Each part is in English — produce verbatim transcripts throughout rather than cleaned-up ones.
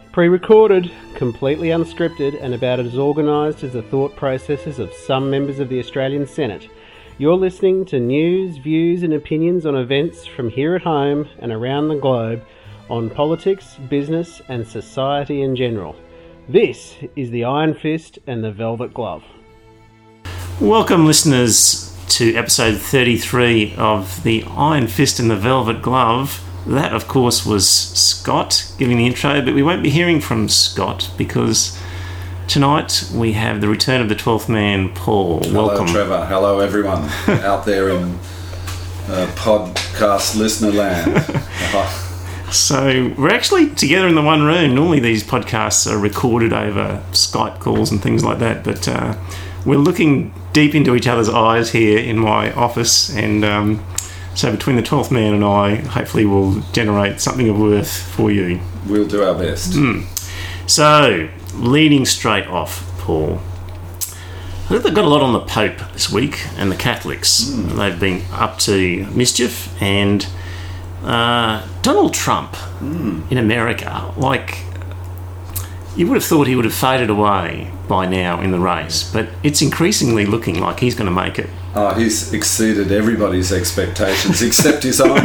Pre-recorded, completely unscripted, and about as organised as the thought processes of some members of the Australian Senate. You're listening to news, views and opinions on events from here at home and around the globe on politics, business and society in general. This is the Iron Fist and the Velvet Glove. Welcome, listeners, to episode thirty-three of the Iron Fist and the Velvet Glove. That, of course, was Scott giving the intro, but we won't be hearing from Scott because tonight we have the return of the twelfth man, Paul. Hello, Welcome. Trevor. Hello, everyone out there in uh, podcast listener land. Uh, So we're actually together in the one room. Normally these podcasts are recorded over Skype calls and things like that, but uh, we're looking deep into each other's eyes here in my office, and um, so between the twelfth man and I, hopefully we'll generate something of worth for you. We'll do our best. Mm. So, leading straight off, Paul, I think they've got a lot on the Pope this week and the Catholics. Mm. They've been up to mischief, and uh, Donald Trump mm. in America, like, you would have thought he would have faded away by now in the race, but it's increasingly looking like he's going to make it. Oh, he's exceeded everybody's expectations except his own,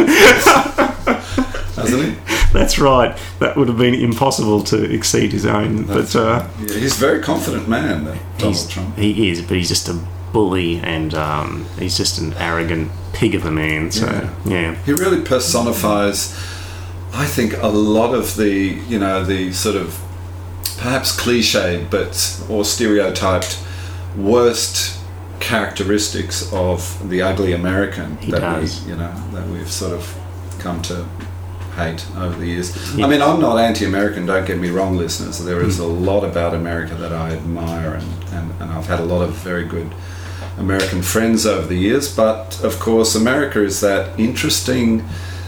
hasn't he? That's right. That would have been impossible to exceed his own. That's but uh, yeah, he's a very confident man, Donald Trump. He is, but he's just a bully, and um, he's just an arrogant pig of a man. So yeah. yeah, he really personifies, I think, a lot of the you know the sort of perhaps cliched but or stereotyped worst characteristics of the ugly American he that does. we you know that we've sort of come to hate over the years. Yeah. I mean, I'm not anti-American, don't get me wrong, listeners. There is a lot about America that I admire, and, and, and I've had a lot of very good American friends over the years, but of course America is that interesting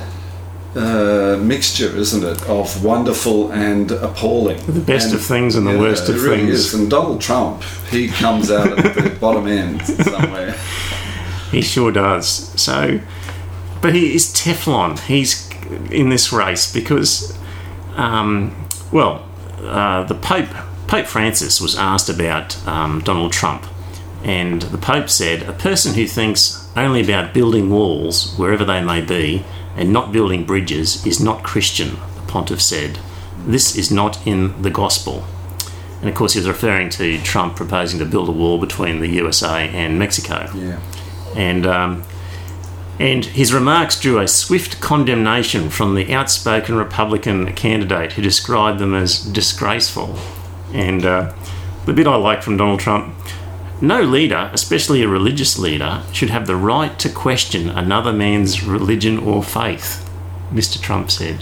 uh, mixture, isn't it, of wonderful and appalling. The best and, of things and the yeah, worst of it really things. Is. And Donald Trump, he comes out at the bottom end somewhere. He sure does. So, but he is Teflon. He's in this race because, um, well, uh, the Pope, Pope Francis was asked about um, Donald Trump, and the Pope said, a person who thinks only about building walls, wherever they may be, and not building bridges is not Christian, the pontiff said. This is not in the gospel. And of course he was referring to Trump proposing to build a wall between the U S A and Mexico. Yeah. And um, and his remarks drew a swift condemnation from the outspoken Republican candidate who described them as disgraceful. And uh, the bit I like from Donald Trump, no leader, especially a religious leader, should have the right to question another man's religion or faith, Mister Trump said.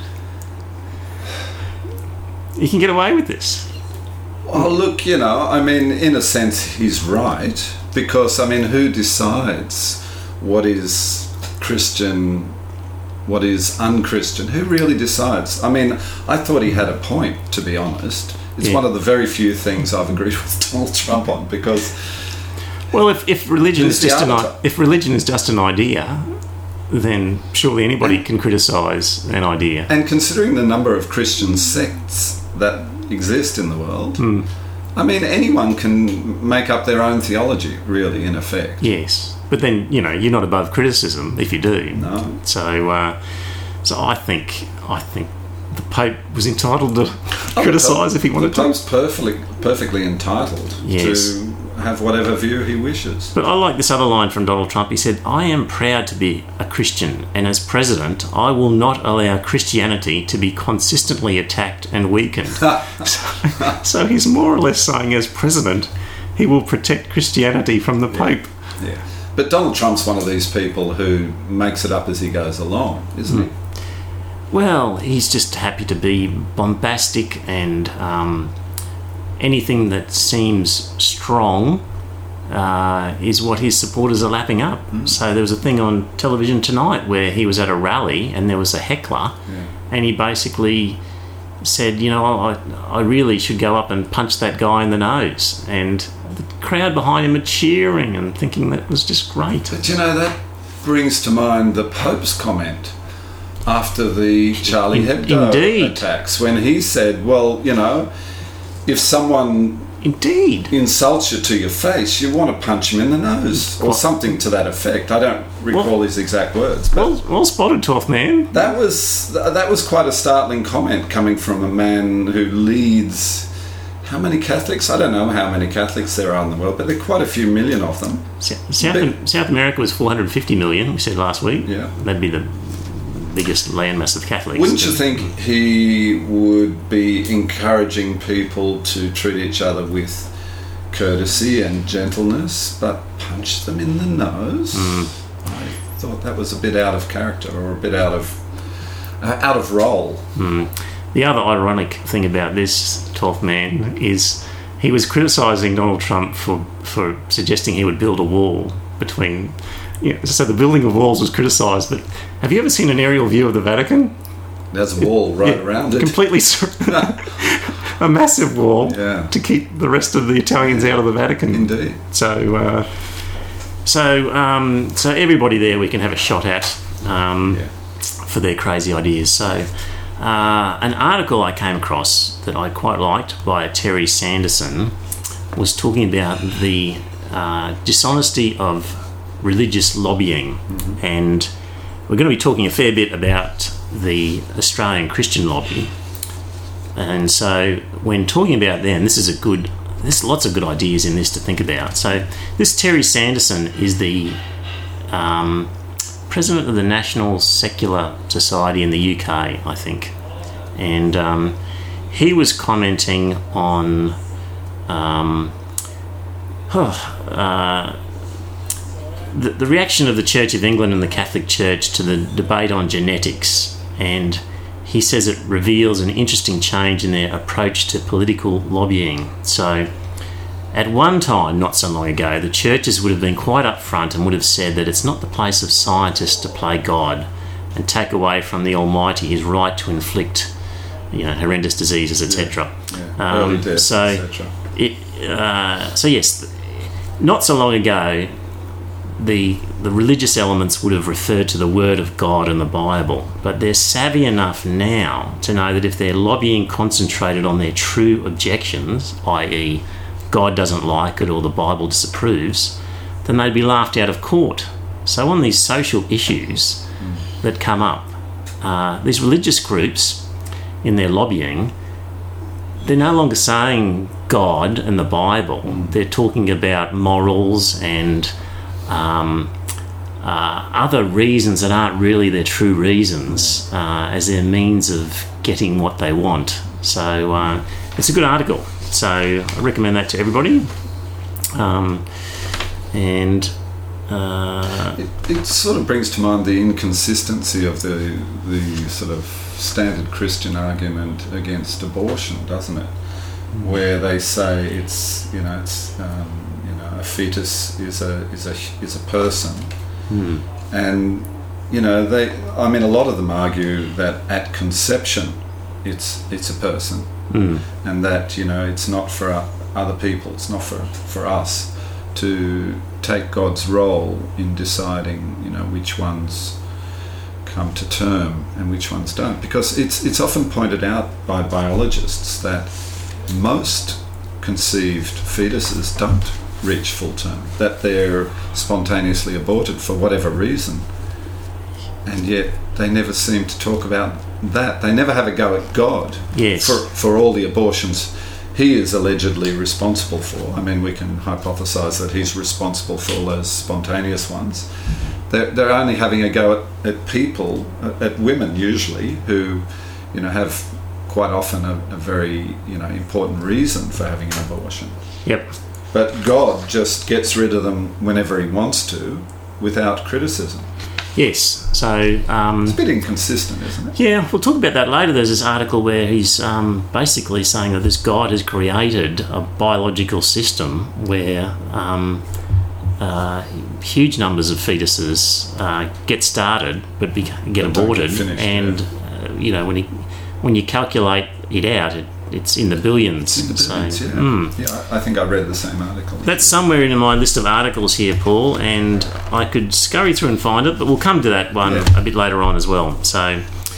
You can get away with this. Well, look, you know, I mean, in a sense, he's right, because, I mean, who decides what is Christian, what is un-Christian? Who really decides? I mean, I thought he had a point, to be honest. It's yeah. one of the very few things I've agreed with Donald Trump on, because... Well, if, if religion is just an if religion is just an idea, then surely anybody and, can criticise an idea. And considering the number of Christian sects that exist in the world, mm. I mean, anyone can make up their own theology, really, in effect. Yes, but then you know you're not above criticism if you do. No. So, uh, so I think I think the Pope was entitled to oh, criticise if he wanted the to. The Pope's perfectly perfectly entitled yes. to have whatever view he wishes. But I like this other line from Donald Trump. He said, I am proud to be a Christian, and as president, I will not allow Christianity to be consistently attacked and weakened. so, so he's more or less saying, as president, he will protect Christianity from the Pope. Yeah. yeah. But Donald Trump's one of these people who makes it up as he goes along, isn't mm. he? Well, he's just happy to be bombastic, and um, anything that seems strong uh, is what his supporters are lapping up. Mm. So there was a thing on television tonight where he was at a rally and there was a heckler, yeah. and he basically said, you know, I, I really should go up and punch that guy in the nose. And the crowd behind him are cheering and thinking that was just great. But you know, that brings to mind the Pope's comment after the Charlie Hebdo Indeed. attacks, when he said, well, you know, if someone Indeed. insults you to your face, you want to punch him in the nose or something to that effect. I don't recall Well- his exact words, but Well, well spotted, twelfth man. that was that was quite a startling comment coming from a man who leads. How many Catholics? I don't know how many Catholics there are in the world, but there are quite a few million of them. S- South, Big- South America was four hundred fifty million, we said last week. Yeah. That'd be the biggest landmass of Catholics. Wouldn't you think he would be encouraging people to treat each other with courtesy and gentleness, but punch them in the nose? Mm. I thought that was a bit out of character, or a bit out of uh, out of role. Mm. The other ironic thing about this twelfth man is he was criticising Donald Trump for, for suggesting he would build a wall between... You know, so the building of walls was criticised, but have you ever seen an aerial view of the Vatican? There's a wall right Yeah, around it. Completely... sur- a massive wall Yeah. to keep the rest of the Italians out of the Vatican. Indeed. So, uh, so, um, so everybody there we can have a shot at um, Yeah. for their crazy ideas. So, uh, an article I came across that I quite liked by Terry Sanderson was talking about the uh, dishonesty of religious lobbying, mm-hmm. and we're going to be talking a fair bit about the Australian Christian lobby. And so, when talking about them, this is a good. There's lots of good ideas in this to think about. So, this Terry Sanderson is the um, president of the National Secular Society in the U K, I think, and um, he was commenting on um, oh, uh, the, the reaction of the Church of England and the Catholic Church to the debate on genetics, and he says it reveals an interesting change in their approach to political lobbying. So, at one time, not so long ago, the churches would have been quite upfront and would have said that it's not the place of scientists to play God and take away from the Almighty his right to inflict, you know, horrendous diseases, et cetera. Yeah. Yeah. Early death, so, et cetera. it, uh, so yes, not so long ago, the the religious elements would have referred to the Word of God and the Bible, but they're savvy enough now to know that if their lobbying concentrated on their true objections, that is, God doesn't like it or the Bible disapproves, then they'd be laughed out of court. So on these social issues mm. that come up, uh, these religious groups in their lobbying, they're no longer saying God and the Bible. Mm. They're talking about morals and um, uh, other reasons that aren't really their true reasons uh, as their means of getting what they want. So uh, it's a good article. So I recommend that to everybody. Um, and uh, it, it sort of brings to mind the inconsistency of the the sort of standard Christian argument against abortion, doesn't it? Mm. Where they say it's you know it's um, you know a fetus is a is a is a person, mm. and you know they I mean a lot of them argue that at conception it's it's a person. Mm. And that you know it's not for other people, it's not for, for us to take God's role in deciding you know which ones come to term and which ones don't, because it's it's often pointed out by biologists that most conceived fetuses don't reach full term, that they're spontaneously aborted for whatever reason, and yet they never seem to talk about that. They never have a go at God yes. for for all the abortions he is allegedly responsible for. I mean, we can hypothesize that he's responsible for all those spontaneous ones. They're, they're only having a go at, at people, at, at women usually, who, you know, have quite often a, a very, you know, important reason for having an abortion. Yep. But God just gets rid of them whenever he wants to, without criticism. Yes, so... Um, it's a bit inconsistent, isn't it? Yeah, we'll talk about that later. There's this article where he's um, basically saying that this God has created a biological system where um, uh, huge numbers of fetuses uh, get started but be- get But don't aborted. get finished, and, yeah. uh, you know, when, he, when you calculate it out, it, it's in the billions. In the billions, so, yeah. mm. Yeah, I I think I read the same article. That's somewhere in my list of articles here, Paul, and I could scurry through and find it, but we'll come to that one Yeah. a bit later on as well. So,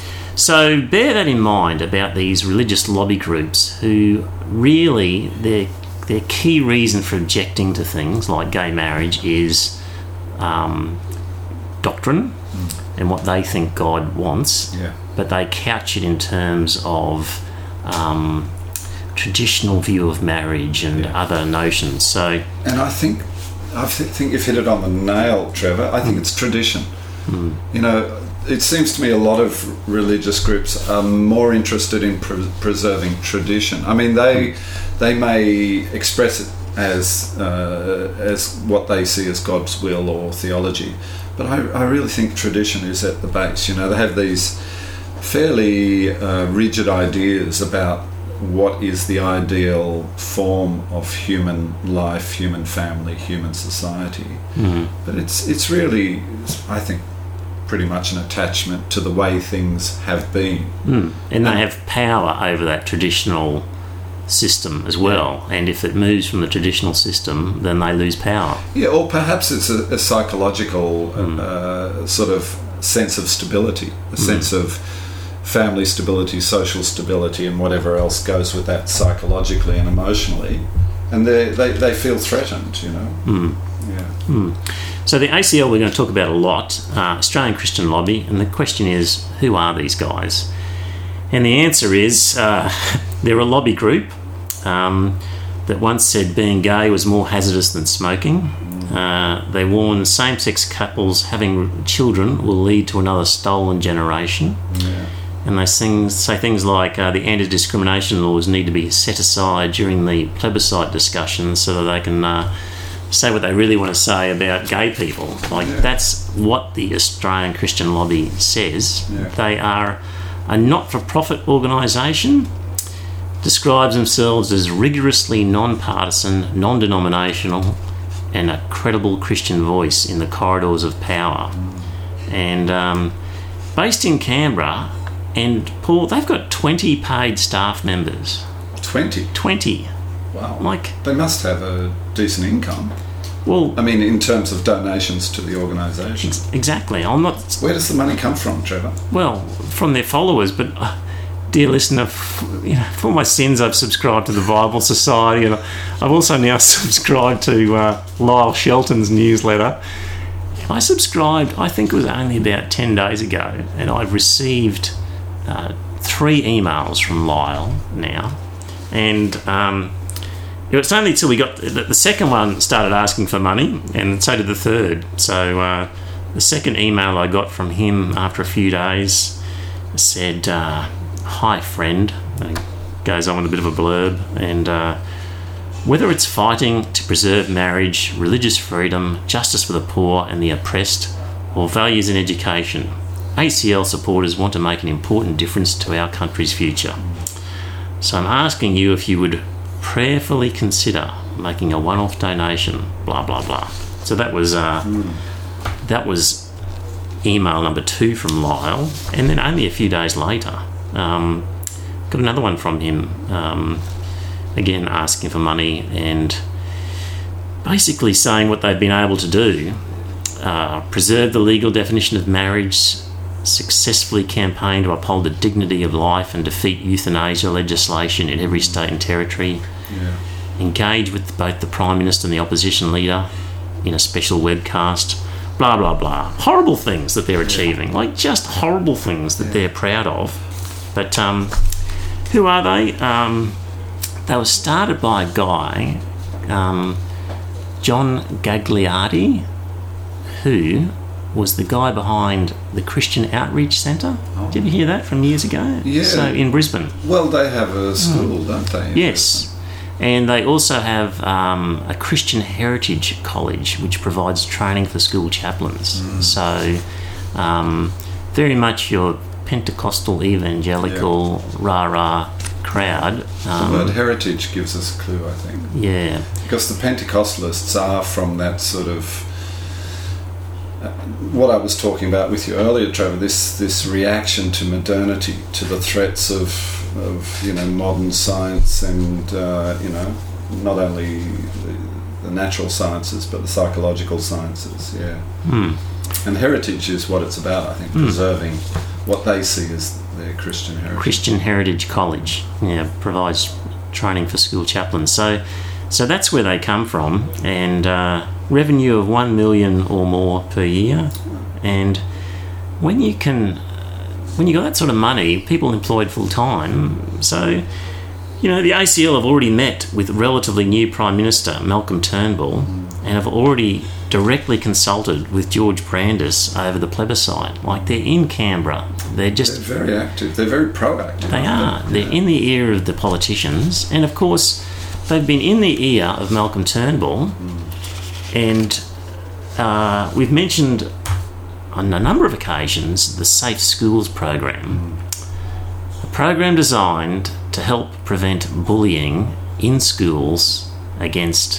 so bear that in mind about these religious lobby groups who really, their, their key reason for objecting to things like gay marriage is um, doctrine mm. and what they think God wants, yeah. but they couch it in terms of um, traditional view of marriage and yeah. other notions. So, and I think I th- think you've hit it on the nail, Trevor. I think mm. it's tradition. Mm. You know, it seems to me a lot of religious groups are more interested in pre- preserving tradition. I mean, they mm. they may express it as uh, as what they see as God's will or theology, but I, I really think tradition is at the base. You know, they have these fairly uh, rigid ideas about what is the ideal form of human life, human family, human society. Mm-hmm. But it's it's really, I think, pretty much an attachment to the way things have been. Mm. And they have power over that traditional system as well. And if it moves from the traditional system, then they lose power. Yeah, or perhaps it's a, a psychological mm. uh, sort of sense of stability, a mm. sense of family stability, social stability, and whatever else goes with that psychologically and emotionally, and they they, they feel threatened, you know. Mm. Yeah. Mm. So the A C L we're going to talk about a lot, uh, Australian Christian Lobby, and the question is, who are these guys? And the answer is, uh, they're a lobby group um, that once said being gay was more hazardous than smoking. Uh, they warn same-sex couples having children will lead to another stolen generation. Yeah. And they sing, say things like uh, the anti-discrimination laws need to be set aside during the plebiscite discussions so that they can uh, say what they really want to say about gay people. Like, yeah. That's what the Australian Christian Lobby says. Yeah. They are a not-for-profit organisation, describes themselves as rigorously non-partisan, non-denominational, and a credible Christian voice in the corridors of power. Mm. And um, based in Canberra. And, Paul, they've got twenty paid staff members. twenty? twenty. Wow. Like, they must have a decent income. Well, I mean, in terms of donations to the organisation. Ex- exactly. I'm not... Where does the money come from, Trevor? Well, from their followers, but, uh, dear listener, f- you know, for my sins, I've subscribed to the Bible Society, and I've also now subscribed to uh, Lyle Shelton's newsletter. I subscribed, I think it was only about ten days ago, and I've received... Uh, three emails from Lyle now, and um, it's only till we got the, the second one started asking for money, and so did the third. So uh, the second email I got from him after a few days said, uh, "Hi friend," and it goes on with a bit of a blurb, and uh, whether it's fighting to preserve marriage, religious freedom, justice for the poor and the oppressed, or values in education, A C L supporters want to make an important difference to our country's future. So I'm asking you if you would prayerfully consider making a one-off donation, blah, blah, blah. So that was uh, mm. that was email number two from Lyle. And then only a few days later, um, got another one from him, um, again asking for money and basically saying what they've been able to do, uh, preserve the legal definition of marriage, successfully campaign to uphold the dignity of life and defeat euthanasia legislation in every state and territory, yeah. engage with both the Prime Minister and the opposition leader in a special webcast, blah, blah, blah. Horrible things that they're achieving, yeah. like just horrible things that yeah. they're proud of. But um, who are they? Um, they were started by a guy, um, John Gagliardi, who... was the guy behind the Christian Outreach Centre. Oh. Did you hear that from years ago? Yeah. So in Brisbane. Well, they have a school, mm. don't they? Yes. Brisbane? And they also have um, a Christian Heritage College, which provides training for school chaplains. Mm. So um, very much your Pentecostal, evangelical, yeah. rah-rah crowd. Um, the word heritage gives us a clue, I think. Yeah. Because the Pentecostalists are from that sort of what I was talking about with you earlier, Trevor, this this reaction to modernity, to the threats of of you know modern science, and uh, you know not only the, the natural sciences but the psychological sciences. Yeah, Mm. and heritage is what it's about. I think Mm. preserving what they see as their Christian heritage. Christian Heritage College, yeah, provides training for school chaplains. So, so that's where they come from, and uh, revenue of one million or more per year. And when you can, when you got that sort of money, people employed full time. So, you know, the A C L have already met with relatively new Prime Minister Malcolm Turnbull, and have already directly consulted with George Brandis over the plebiscite. Like, they're in Canberra. They're just They're very active. They're very proactive. They are. aren't They're in the ear of the politicians, and of course, they've been in the ear of Malcolm Turnbull. And uh, we've mentioned on a number of occasions the Safe Schools program, a program designed to help prevent bullying in schools against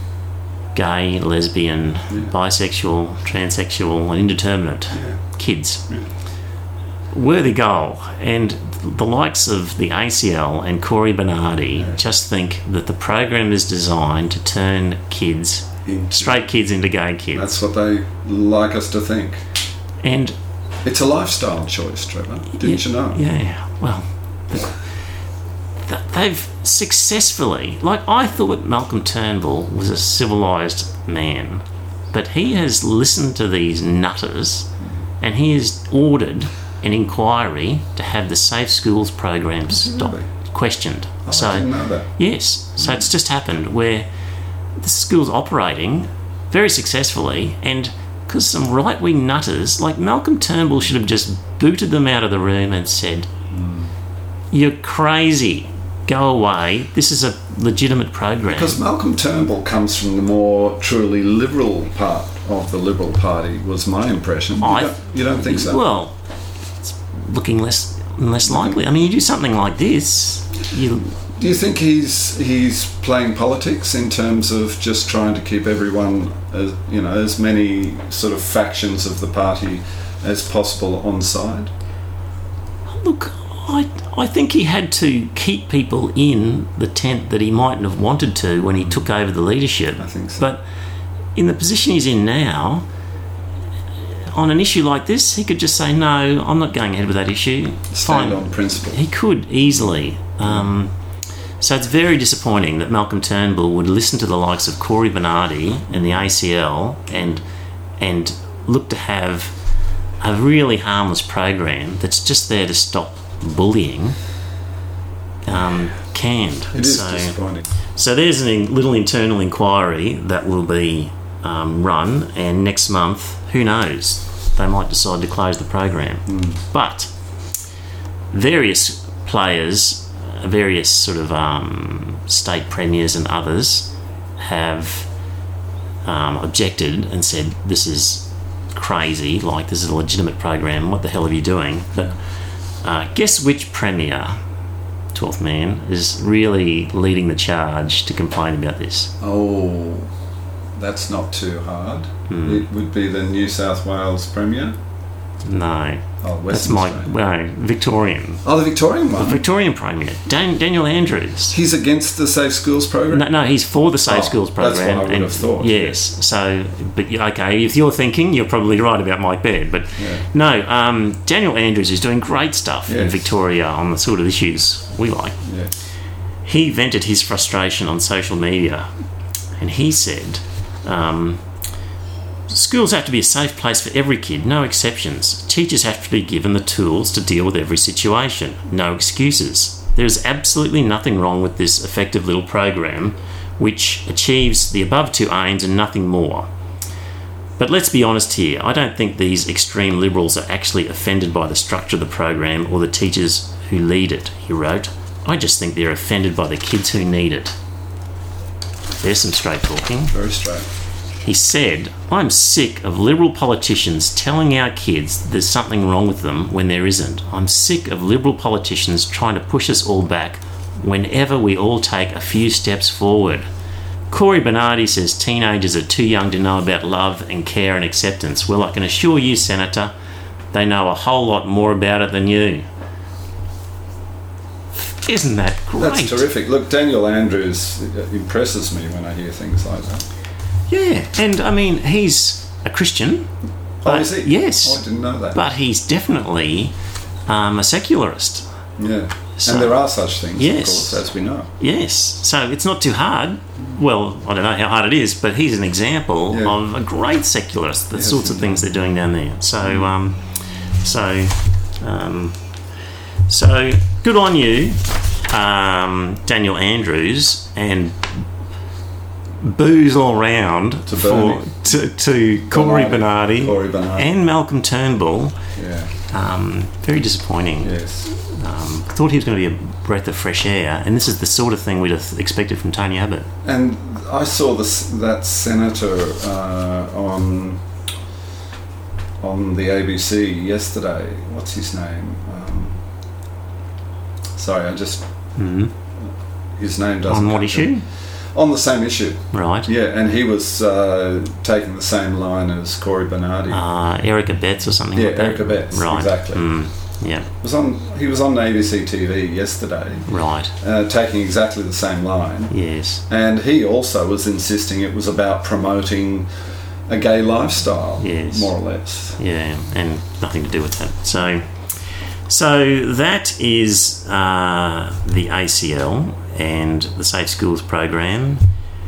gay, lesbian, bisexual, transsexual, and indeterminate Yeah. kids. Worthy goal. And the likes of the A C L and Corey Bernardi just think that the program is designed to turn kids, Into- straight kids, into gay kids. That's what they like us to think. And It's a lifestyle choice, Trevor. Didn't you know? yeah, well, th- they've successfully, like, I thought Malcolm Turnbull was a civilised man, but he has listened to these nutters, and he has ordered an inquiry to have the Safe Schools program stopped, Really? questioned. Oh, so I didn't know that. yes, so it's just happened where the school's operating very successfully, and because some right-wing nutters, like Malcolm Turnbull, should have just booted them out of the room and said, "You're crazy. Go away. This is a legitimate program." Because Malcolm Turnbull comes from the more truly liberal part of the Liberal Party, was my impression. You, I- don't, you don't think so? Well, it's looking less less likely. I mean, you do something like this, you Do you think he's he's playing politics in terms of just trying to keep everyone, as, you know, as many sort of factions of the party as possible on side? look. I I think he had to keep people in the tent that he mightn't have wanted to when he took over the leadership. I think so. But in the position he's in now, on an issue like this, he could just say, "No, I'm not going ahead with that issue." Stand Fine. on principle. He could easily. Um, so it's very disappointing that Malcolm Turnbull would listen to the likes of Corey Bernardi and the A C L and and look to have a really harmless program that's just there to stop bullying um, canned. It is so, disappointing. so there's a little internal inquiry that will be um, run, and next month, who knows, they might decide to close the program. But various players, various sort of um, state premiers and others have um, objected and said this is crazy, like this is a legitimate program, what the hell are you doing? But uh, guess which premier, twelfth man, is really leading the charge to complain about this? Oh, that's not too hard. Hmm. It would be the New South Wales Premier. No, Oh, that's Western my Australia. no, Victorian. Oh, the Victorian one. Victorian Premier, Dan, Daniel Andrews. He's against the Safe Schools program. No, no, he's for the Safe Oh, Schools that's program. what I would and- have thought. Yes, so, but yeah, okay, if you're thinking, you're probably right about Mike Baird. But Yeah. no, um, Daniel Andrews is doing great stuff in Yes. Victoria on the sort of issues we like. Yes. He vented his frustration on social media, and he said, um, schools have to be a safe place for every kid, no exceptions. Teachers have to be given the tools to deal with every situation, no excuses. There is absolutely nothing wrong with this effective little program, which achieves the above two aims and nothing more. But let's be honest here, I don't think these extreme liberals are actually offended by the structure of the program or the teachers who lead it, he wrote. I just think they're offended by the kids who need it. There's some straight talking. Very straight. He said, I'm sick of liberal politicians telling our kids there's something wrong with them when there isn't. I'm sick of liberal politicians trying to push us all back whenever we all take a few steps forward. Corey Bernardi says teenagers are too young to know about love and care and acceptance. Well, I can assure you, Senator, they know a whole lot more about it than you. Isn't that great? That's terrific. Look, Daniel Andrews impresses me when I hear things like that. Yeah, and I mean, he's a Christian. Oh, is he? Yes. Oh, I didn't know that. But he's definitely um, a secularist. Yeah. So, and there are such things, yes. of course, as we know. Yes. So it's not too hard. Well, I don't know how hard it is, but he's an example Yeah. of a great secularist, the Yes, sorts of indeed. things they're doing down there. So, um, so, um, so good on you, um, Daniel Andrews, and booze all round To for Bernie. to, to Corey Bernardi. Bernardi, Corey Bernardi. and Malcolm Turnbull. Yeah. Um, very disappointing. Yes. Um, I thought he was going to be a breath of fresh air, and this is the sort of thing we'd have expected from Tony Abbott. And I saw this that senator uh, on on the A B C yesterday. What's his name? Um, sorry, I just Mm-hmm. his name doesn't. On what come to issue? me. On the same issue. Right. Yeah, and he was uh, taking the same line as Corey Bernardi. Uh, Erica Betts or something Yeah, like that? Erica Betts, Right. exactly. Mm, yeah, It was on. He was on A B C T V yesterday, right. uh, taking exactly the same line. Yes. And he also was insisting it was about promoting a gay lifestyle, Yes. more or less. Yeah, and nothing to do with that. So, so that is uh, the A C L and the Safe Schools program.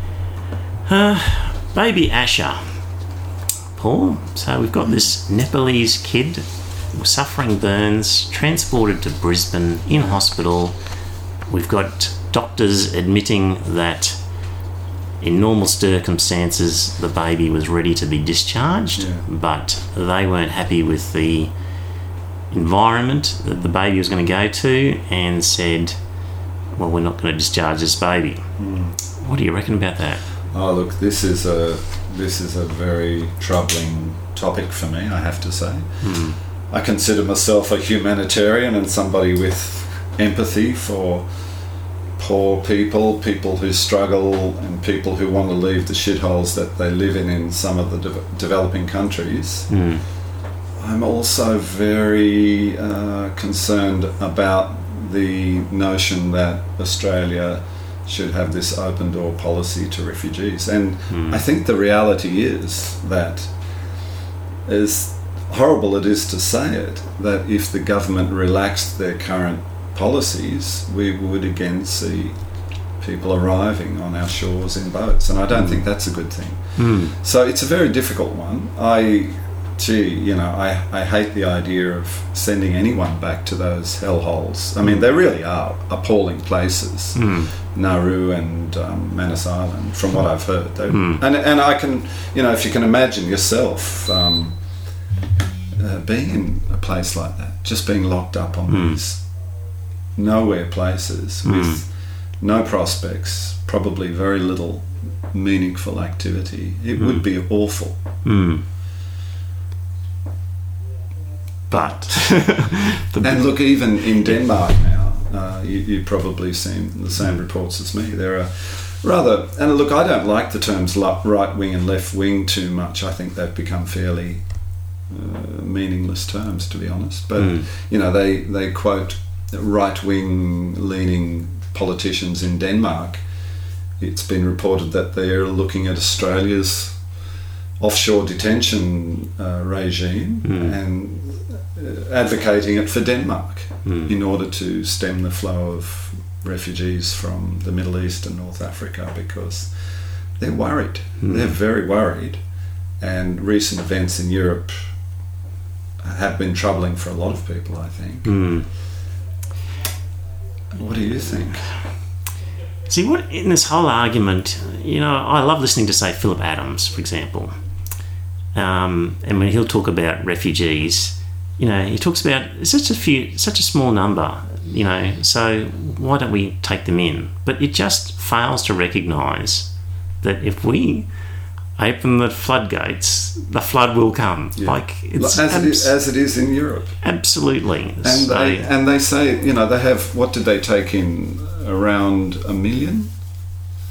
Uh, baby Asher, Paul. So we've got this Nepalese kid suffering burns, transported to Brisbane in hospital. We've got doctors admitting that in normal circumstances the baby was ready to be discharged, Yeah. but they weren't happy with the environment that the baby was going to go to and said, well, we're not going to discharge this baby. Mm. What do you reckon about that? Oh, look, this is a this is a very troubling topic for me, I have to say. Mm. I consider myself a humanitarian and somebody with empathy for poor people, people who struggle, and people who want to leave the shitholes that they live in in some of the de- developing countries. Mm. I'm also very uh, concerned about the notion that Australia should have this open door policy to refugees. And Mm. I think the reality is that, as horrible it is to say it, that if the government relaxed their current policies, we would again see people arriving on our shores in boats. And I don't think that's a good thing. Mm. So it's a very difficult one. I, gee, you know, I, I hate the idea of sending anyone back to those hellholes. I mean, they really are appalling places. Mm. Nauru and um, Manus Island, from what I've heard. They, Mm. and, and I can, you know, if you can imagine yourself um, uh, being in a place like that, just being locked up on Mm. these nowhere places Mm. with no prospects, probably very little meaningful activity, it Mm. would be awful. Mm. But the, And look, even in Denmark now, uh, you, you've probably seen the same reports as me. There are rather, and look, I don't like the terms li- right wing and left wing too much. I think they've become fairly uh, meaningless terms, to be honest. But Mm. you know, they they quote right wing leaning politicians in Denmark. It's been reported that they're looking at Australia's offshore detention uh, regime Mm. and uh, advocating it for Denmark Mm. in order to stem the flow of refugees from the Middle East and North Africa, because they're worried. Mm. They're very worried. And recent events in Europe have been troubling for a lot of people, I think. Mm. What do you think? See, what in this whole argument, you know, I love listening to, say, Philip Adams, for example. Um, and when he'll talk about refugees, you know, he talks about such a few, such a small number, you know, so why don't we take them in? But it just fails to recognise that if we open the floodgates, the flood will come. Yeah. Like, it's as, it abs- is, as it is in Europe. absolutely. And So- they and they say, you know, they have, what did they take in, around a million?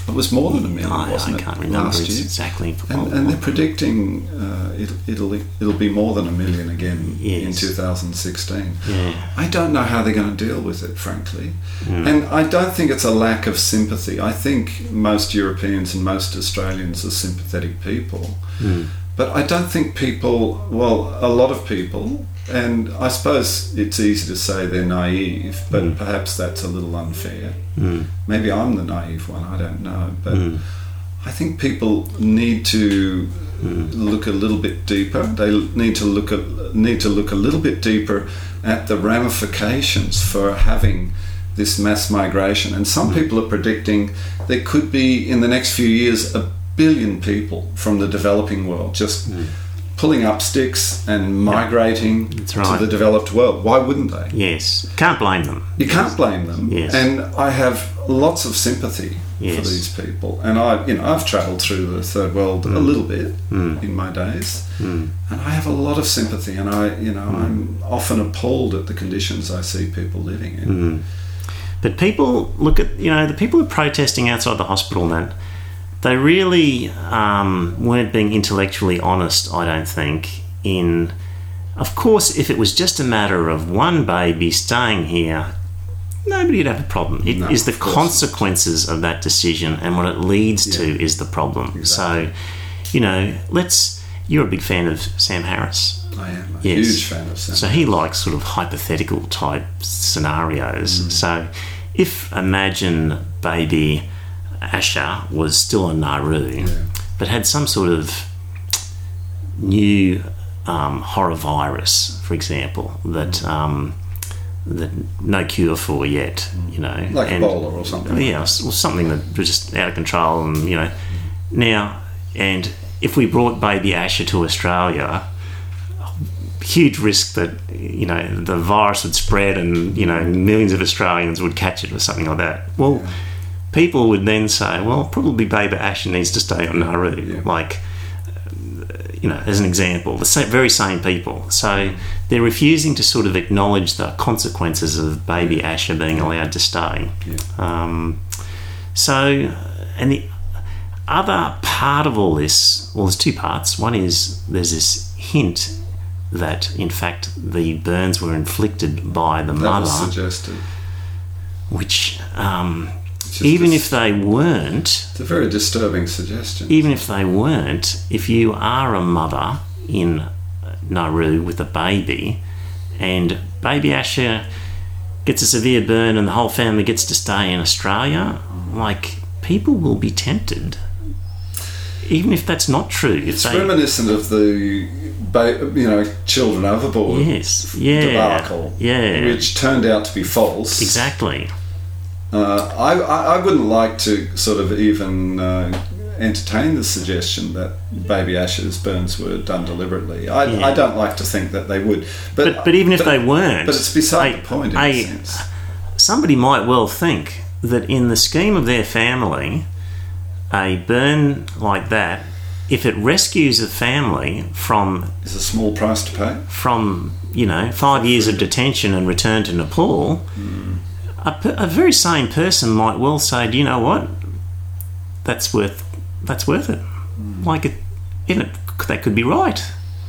It was more than a million, I, wasn't I it? can't remember last year? exactly. And, and they're predicting uh, it, it'll it'll be more than a million again Yes. in two thousand sixteen. Yeah. I don't know how they're going to deal with it, frankly. Mm. And I don't think it's a lack of sympathy. I think most Europeans and most Australians are sympathetic people. Mm. But I don't think people, well, a lot of people, and I suppose it's easy to say they're naive, but Mm. perhaps that's a little unfair. Mm. Maybe I'm the naive one, I don't know. But Mm. I think people need to Mm. look a little bit deeper. They need to look a, need to look a little bit deeper at the ramifications for having this mass migration. And some people are predicting there could be, in the next few years, a billion people from the developing world just Mm. pulling up sticks and migrating That's to right. the developed world. Why wouldn't they? Yes, can't blame them. You can't blame them. Yes. And I have lots of sympathy for Yes. these people. And I, you know, I've travelled through the third world a little bit Mm. in my days, Mm. and I have a lot of sympathy. And I, you know, I'm often appalled at the conditions I see people living in. Mm. But people look at, you know, the people who are protesting outside the hospital and that, they really um, weren't being intellectually honest, I don't think, in... Of course, if it was just a matter of one baby staying here, nobody would have a problem. It No, is the of course consequences of that decision and what it leads Yeah. to is the problem. Exactly. So, you know, let's... You're a big fan of Sam Harris. I am a Yes. huge fan of Sam. So he likes sort of hypothetical type scenarios. Mm. So if imagine baby Asher was still in Nauru, Yeah. but had some sort of new um, horror virus, for example, that um, that no cure for yet, you know, Like and, Ebola or something. yeah, or something that was just out of control, and you know, now and if we brought baby Asher to Australia, huge risk that you know the virus would spread and you know millions of Australians would catch it or something like that. Well, Yeah. people would then say, well, probably baby Asher needs to stay on Nauru, Yeah. like you know, as an example, the same, very same people. So they're refusing to sort of acknowledge the consequences of baby Asher being allowed to stay. Yeah. Um, so, and the other part of all this, well, there's two parts. One is there's this hint that, in fact, the burns were inflicted by the That mother, was suggested. which, um, It's just even this- if they weren't, It's a very disturbing suggestion. even if they weren't, if you are a mother in Nauru with a baby and baby Asher gets a severe burn and the whole family gets to stay in Australia, like, people will be tempted. Even if that's not true. If It's they, reminiscent of the, ba- you know, children overboard yes, yeah, debacle, yeah, which turned out to be false. exactly. Uh, I, I, I wouldn't like to sort of even uh, entertain the suggestion that baby Asher's burns were done deliberately. I, Yeah. I don't like to think that they would. But But, but even if they weren't, But it's beside I- the point in I- a sense. somebody might well think that in the scheme of their family, a burn like that, if it rescues a family from It's a small price to pay. from you know five years of detention and return to Nepal, a, per- a very sane person might well say, "Do you know what? That's worth that's worth it." Like it, you know, that could be right.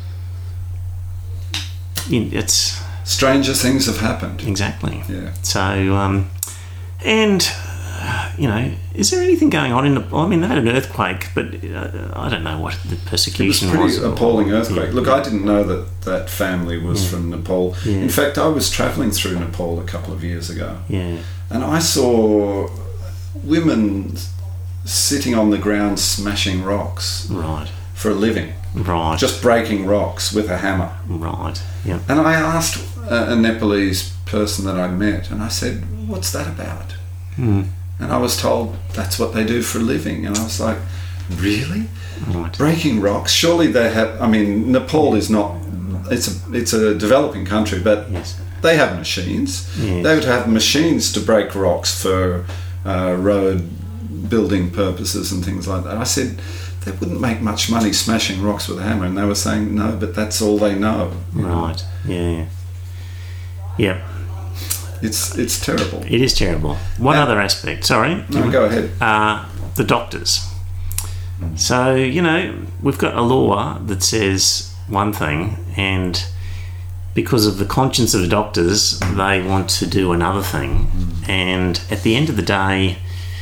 You- It's Stranger things have happened. exactly. Yeah. So, um, and uh, you know, is there anything going on in Nepal? I mean, they had an earthquake, but uh, I don't know what the It was persecution a pretty was. appalling earthquake. Yeah. Look, I didn't know that that family was from Nepal. Yeah. In fact, I was travelling through Nepal a couple of years ago, Yeah, and I saw women sitting on the ground smashing rocks right, for a living, right, just breaking rocks with a hammer. right. Yeah, And I asked a, a Nepalese person that I met, and I said, "What's that about?" mm, And I was told that's what they do for a living. And I was like, "Really? right. Breaking rocks? Surely they have." I mean, Nepal is not. It's a it's a developing country, but Yes. they have machines. Yes. They would have machines to break rocks for uh, road building purposes and things like that. I said they wouldn't make much money smashing rocks with a hammer, and they were saying no, but that's all they know. Right. Yeah. Yep. It's it's terrible. It is terrible. One And- other aspect. Sorry. No, go ahead. Uh, the doctors. So, you know, we've got a law that says one thing, and because of the conscience of the doctors, they want to do another thing. And at the end of the day,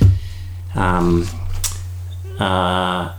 um, uh,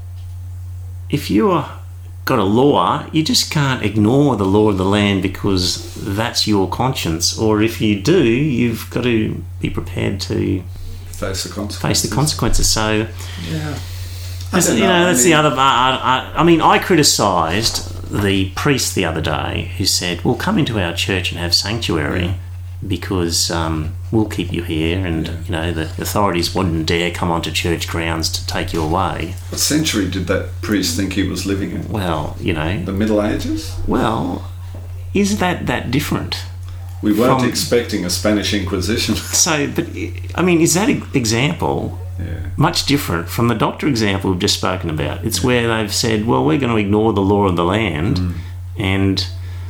if you're got a law, you just can't ignore the law of the land because that's your conscience. Or if you do, you've got to be prepared to face the consequences. Face the consequences. So, yeah, that's, know, you know, that's I mean, the other. I, I, I mean, I criticised the priest the other day who said, "Well, come into our church and have sanctuary." Yeah. Because um, we'll keep you here, and Yeah. you know the authorities wouldn't dare come onto church grounds to take you away. What century did that priest think he was living in? Well, you know, The Middle Ages? well, is that that different? We weren't From- expecting a Spanish Inquisition. So, but I mean, is that e- example Yeah. much different from the doctor example we've just spoken about? It's where they've said, well, we're going to ignore the law of the land Mm. and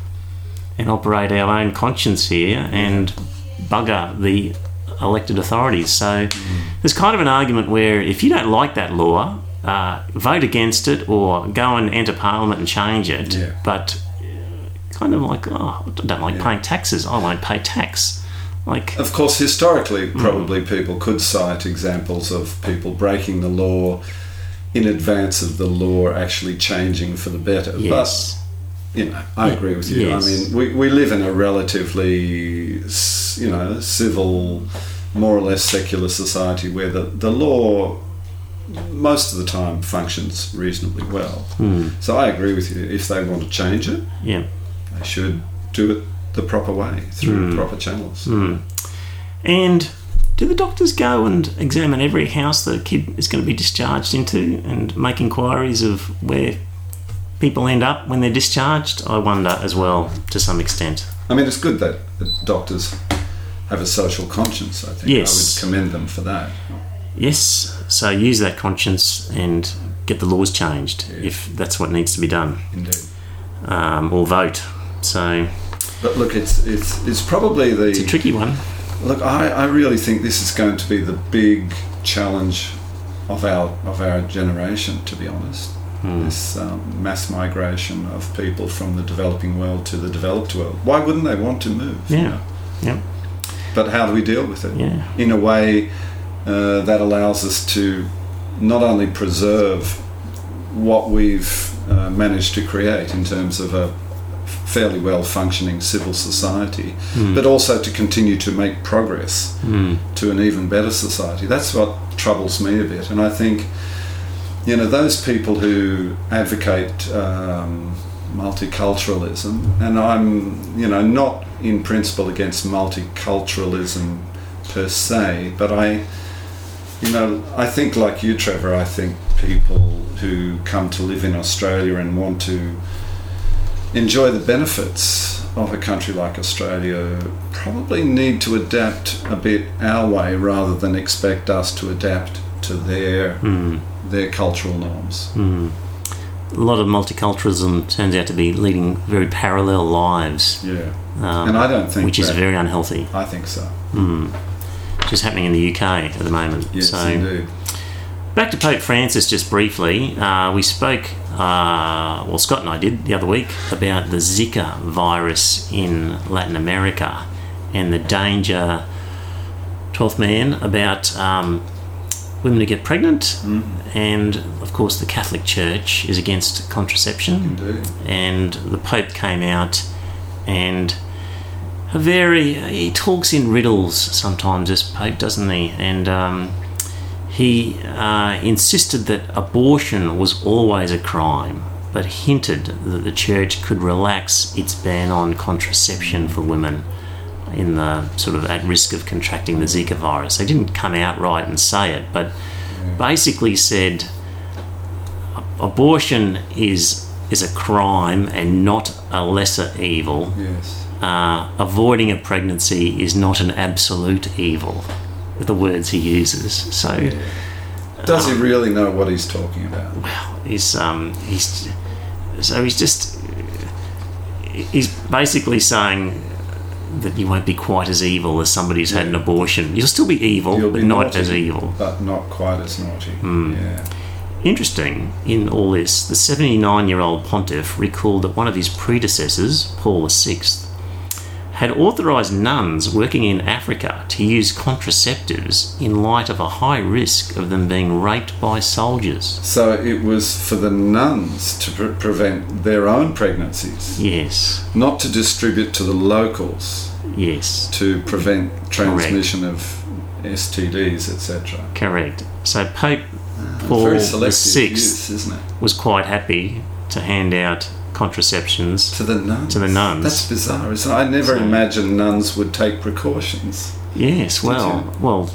and operate our own conscience here and bugger the elected authorities. So there's kind of an argument where if you don't like that law, uh, vote against it or go and enter Parliament and change it. Yeah. But uh, kind of like, oh, I don't like Yeah. paying taxes. I won't pay tax. Like, Of course, historically, Mm. probably people could cite examples of people breaking the law in advance of the law actually changing for the better. yes. But, you know, I Yeah, agree with you. yes. I mean, we, we live in a relatively, s- you know, civil, more or less secular society where the, the law most of the time functions reasonably well. Mm. So I agree with you. If they want to change it, Yeah. they should do it the proper way, through Mm. proper channels. Mm. And do the doctors go and examine every house that a kid is going to be discharged into and make inquiries of where people end up when they're discharged? I wonder as well, to some extent. I mean, it's good that the doctors have a social conscience, I think. Yes. I would commend them for that. Yes, so use that conscience and get the laws changed Yeah. if that's what needs to be done, Indeed. um, or vote. So But look, it's it's it's probably the... it's a tricky one. Look, I, I really think this is going to be the big challenge of our of our generation, to be honest. Hmm. This um, mass migration of people from the developing world to the developed world. Why wouldn't they want to move? you Yeah. know? Yeah. But how do we deal with it? Yeah. In a way uh, that allows us to not only preserve what we've uh, managed to create in terms of a fairly well functioning civil society, Mm. but also to continue to make progress Mm. to an even better society. That's what troubles me a bit. And I think, you know, those people who advocate um, multiculturalism, and I'm, you know, not in principle against multiculturalism per se, but I, you know, I think like you, Trevor, I think people who come to live in Australia and want to enjoy the benefits of a country like Australia probably need to adapt a bit our way rather than expect us to adapt to their Mm. their cultural norms. Mm. A lot of multiculturalism turns out to be leading very parallel lives, Yeah, um, and I don't think which is that- very unhealthy. I think so. Mm. Which is happening in the U K at the moment. Yes, so, indeed. back to Pope Francis just briefly. Uh, we spoke, uh, well, Scott and I did the other week, about the Zika virus in Latin America and the danger, twelfth man, about um, women who get pregnant. Mm, And, of course, the Catholic Church is against contraception. indeed. And the Pope came out and a very he talks in riddles sometimes, this Pope, doesn't he? And um, he uh, insisted that abortion was always a crime, but hinted that the Church could relax its ban on contraception for women in the sort of at risk of contracting the Zika virus. They didn't come out right and say it, but basically said abortion is is a crime and not a lesser evil. Yes. Uh, avoiding a pregnancy is not an absolute evil, the words he uses. So, Does he really know what he's talking about? well, he's um, he's so he's just he's basically saying that you won't be quite as evil as somebody who's had an abortion. You'll still be evil, You'll but be not naughty, as evil. But not quite as naughty. Mm. Yeah. Interesting, in all this, the seventy-nine-year-old pontiff recalled that one of his predecessors, Paul the Sixth, had authorised nuns working in Africa to use contraceptives in light of a high risk of them being raped by soldiers. So it was for the nuns to pre- prevent their own pregnancies. Yes. Not to distribute to the locals. Yes. To prevent transmission Correct. of S T Ds, et cetera. Correct. So Pope Paul very the selective Sixth use, isn't it? was quite happy to hand out contraceptions to the nuns. To the nuns. That's bizarre, isn't it? I never so, imagined nuns would take precautions. Yes, well, you? well,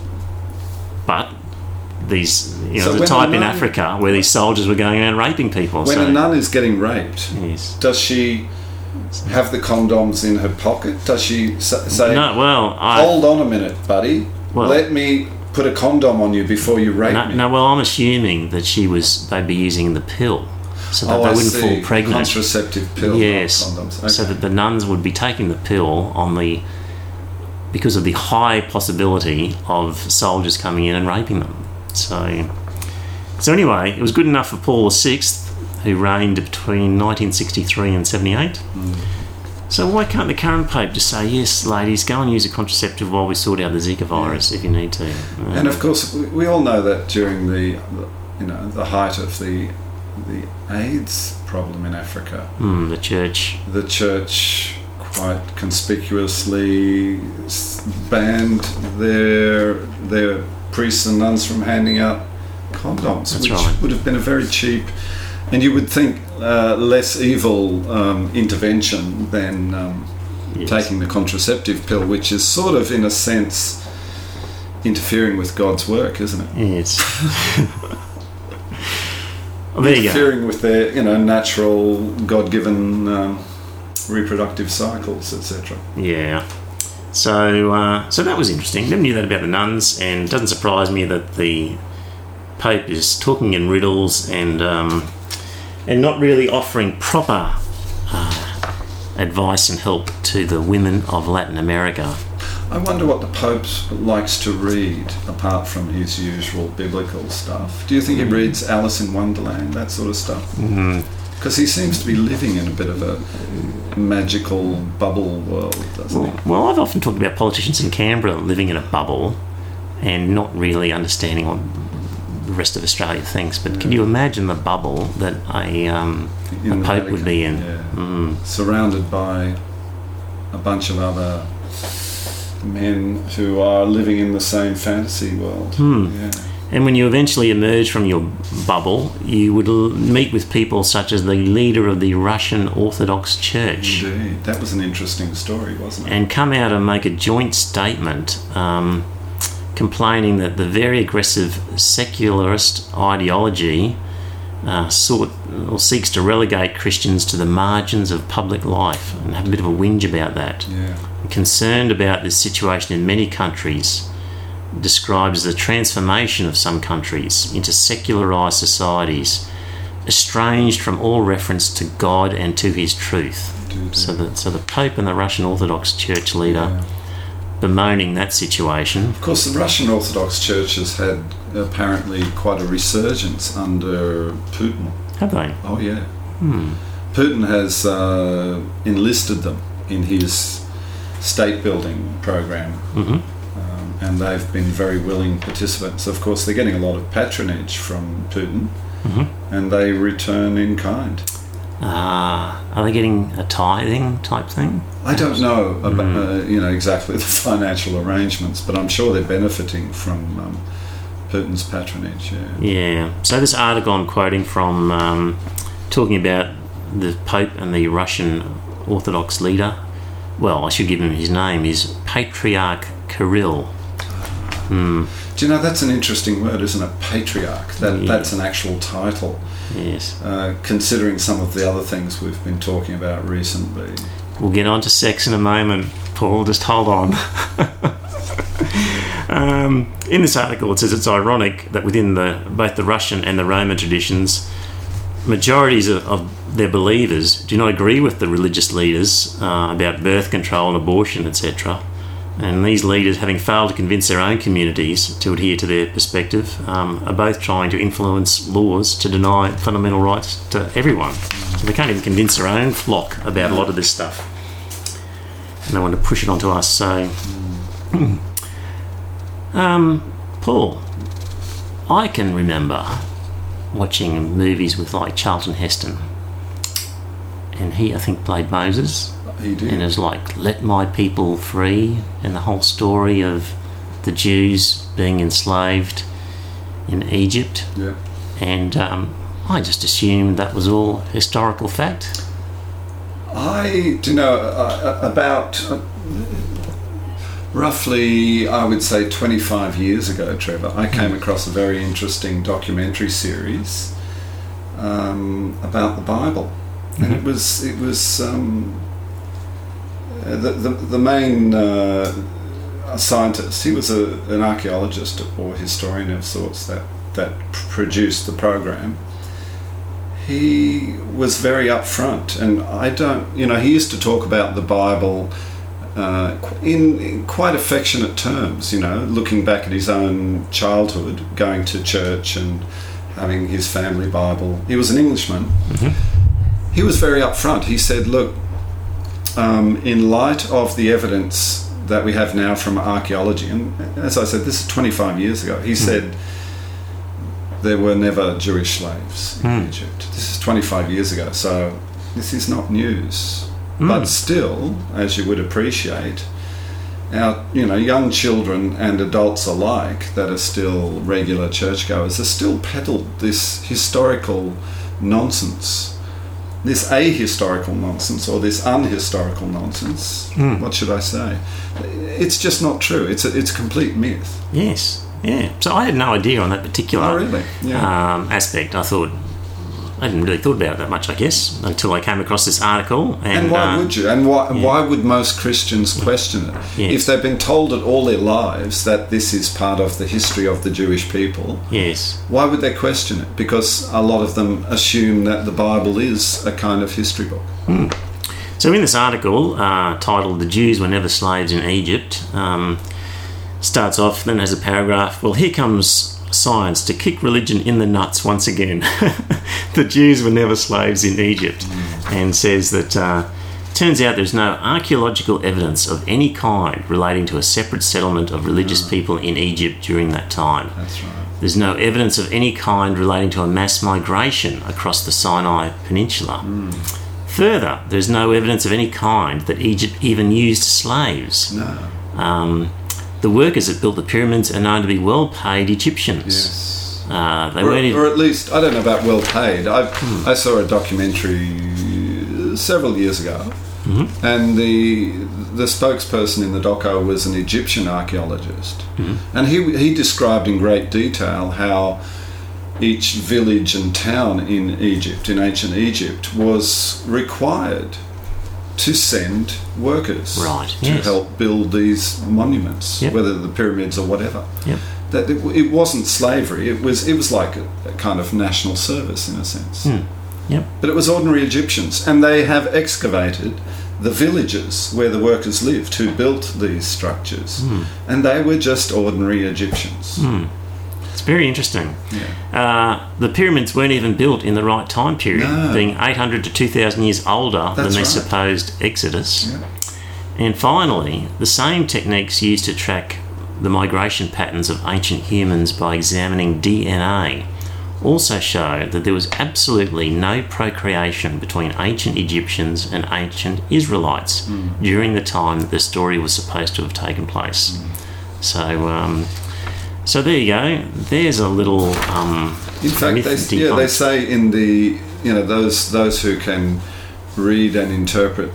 but these, you know, so the type nun, in Africa where these soldiers were going around raping people. When so, a nun is getting raped, yes. does she have the condoms in her pocket? Does she say, no, well, I, hold on a minute, buddy, well, let me put a condom on you before you rape no, me? No, well, I'm assuming that she was, they'd be using the pill. So that oh, they I wouldn't see. fall pregnant. Contraceptive pill, yes. not condoms. Okay. So that the nuns would be taking the pill on the because of the high possibility of soldiers coming in and raping them. So, so anyway, it was good enough for Paul the Sixth, who reigned between nineteen sixty-three and seventy-eight. Mm. So why can't the current Pope just say, yes, ladies, go and use a contraceptive while we sort out the Zika virus yeah. if you need to? Um, and of course, we, we all know that during the, you know, the height of the the AIDS problem in Africa, mm, the church, the church quite conspicuously banned their their priests and nuns from handing out condoms, That's which right. would have been a very cheap, and you would think uh, less evil um, intervention than um, yes. taking the contraceptive pill, which is sort of, in a sense, interfering with God's work, isn't it? Yes. Well, there interfering you go. with their, you know, natural, God-given um, reproductive cycles, et cetera. Yeah. So, uh, so that was interesting. Never knew that about the nuns, and it doesn't surprise me that the Pope is talking in riddles and um, and not really offering proper uh, advice and help to the women of Latin America. I wonder what the Pope likes to read, apart from his usual biblical stuff. Do you think he reads Alice in Wonderland, that sort of stuff? Mm-hmm. Because he seems to be living in a bit of a magical bubble world, doesn't well, he? Well, I've often talked about politicians in Canberra living in a bubble and not really understanding what the rest of Australia thinks. But yeah. Can you imagine the bubble that a, um, a Pope Vatican, would be in? Yeah. Mm. Surrounded by a bunch of other men who are living in the same fantasy world. Hmm. Yeah. And when you eventually emerge from your bubble, you would l- meet with people such as the leader of the Russian Orthodox Church. Indeed. That was an interesting story, wasn't it? And come out and make a joint statement um, complaining that the very aggressive secularist ideology uh, sought or seeks to relegate Christians to the margins of public life, and have a bit of a whinge about that. Yeah. Concerned about this situation in many countries, describes the transformation of some countries into secularised societies, estranged from all reference to God and to his truth. Do, do. So, the, so the Pope and the Russian Orthodox Church leader yeah. bemoaning that situation. Of course, the Russian Orthodox Church has had apparently quite a resurgence under Putin. Have they? Oh, yeah. Hmm. Putin has uh, enlisted them in his state building program, mm-hmm. um, and they've been very willing participants. Of course, they're getting a lot of patronage from Putin, mm-hmm. and they return in kind. Ah, uh, are they getting a tithing type thing? I don't know about mm. uh, you know exactly the financial arrangements, but I'm sure they're benefiting from um, Putin's patronage. Yeah. Yeah. So this article I'm quoting from, um, talking about the Pope and the Russian Orthodox leader. Well, I should give him his name, is Patriarch Kirill. Mm. Do you know, that's an interesting word, isn't it? Patriarch. That, yeah. That's an actual title. Yes. Uh, considering some of the other things we've been talking about recently. We'll get on to sex in a moment, Paul, just hold on. um, in this article it says it's ironic that within the both the Russian and the Roman traditions, majorities of, of their believers do not agree with the religious leaders uh, about birth control and abortion, et cetera. And these leaders, having failed to convince their own communities to adhere to their perspective, um, are both trying to influence laws to deny fundamental rights to everyone. So they can't even convince their own flock about a lot of this stuff. And they want to push it onto us. So, um, Paul, I can remember watching movies with like Charlton Heston. And he, I think, played Moses. He did. And it was like, let my people free, and the whole story of the Jews being enslaved in Egypt. Yeah. And um, I just assumed that was all historical fact. I, do you know, uh, about uh, roughly, I would say twenty-five years ago, Trevor, I came across a very interesting documentary series um, about the Bible. And it was, it was, um, The, the, the main uh, scientist, he was a, an archaeologist or historian of sorts that, that produced the program. He was very upfront, and I don't, you know, he used to talk about the Bible uh, in, in quite affectionate terms, you know, looking back at his own childhood, going to church and having his family Bible. He was an Englishman. Mm-hmm. He was very upfront. He said, look, Um, in light of the evidence that we have now from archaeology, and as I said, this is twenty-five years ago, he mm. said there were never Jewish slaves in mm. Egypt. This is twenty-five years ago, so this is not news. Mm. But still, as you would appreciate, our you know young children and adults alike that are still regular churchgoers are still peddled this historical nonsense. This ahistorical nonsense, or this unhistorical nonsense, mm. what should I say? It's just not true. It's a, it's a complete myth. Yes, yeah. So I had no idea on that particular oh, really? yeah. um, aspect. I thought, I hadn't really thought about it that much, I guess, until I came across this article. And, and why uh, would you? And why, yeah. why would most Christians question it? Yes. If they've been told it all their lives that this is part of the history of the Jewish people, yes. why would they question it? Because a lot of them assume that the Bible is a kind of history book. Mm. So in this article, uh, titled "The Jews Were Never Slaves in Egypt," um, starts off, then has a paragraph, well, here comes science to kick religion in the nuts once again. The Jews were never slaves in Egypt. Mm. And says that uh, turns out there's no archaeological evidence of any kind relating to a separate settlement of religious mm. people in Egypt during that time. That's right. There's no evidence of any kind relating to a mass migration across the Sinai Peninsula. Mm. Further, there's no evidence of any kind that Egypt even used slaves. No. Um, The workers that built the pyramids are known to be well-paid Egyptians. Yes. Uh, they or, weren't even... or at least, I don't know about well-paid. I hmm. I saw a documentary several years ago, mm-hmm. and the the spokesperson in the doco was an Egyptian archaeologist, mm-hmm. and he he described in great detail how each village and town in Egypt, in ancient Egypt, was required to send workers right. to yes. help build these monuments, yep. whether the pyramids or whatever. Yep. That it, it wasn't slavery. It was it was like a, a kind of national service in a sense. Mm. Yep. But it was ordinary Egyptians, and they have excavated the villages where the workers lived who built these structures, mm. and they were just ordinary Egyptians. Mm. It's very interesting. Yeah. Uh, the pyramids weren't even built in the right time period, no. being eight hundred to two thousand years older That's than their right. supposed exodus. Yeah. And finally, the same techniques used to track the migration patterns of ancient humans by examining D N A also show that there was absolutely no procreation between ancient Egyptians and ancient Israelites mm. during the time that the story was supposed to have taken place. Mm. So... Um, So there you go. There's a little. Um, in fact, they, yeah, they say in the you know those those who can read and interpret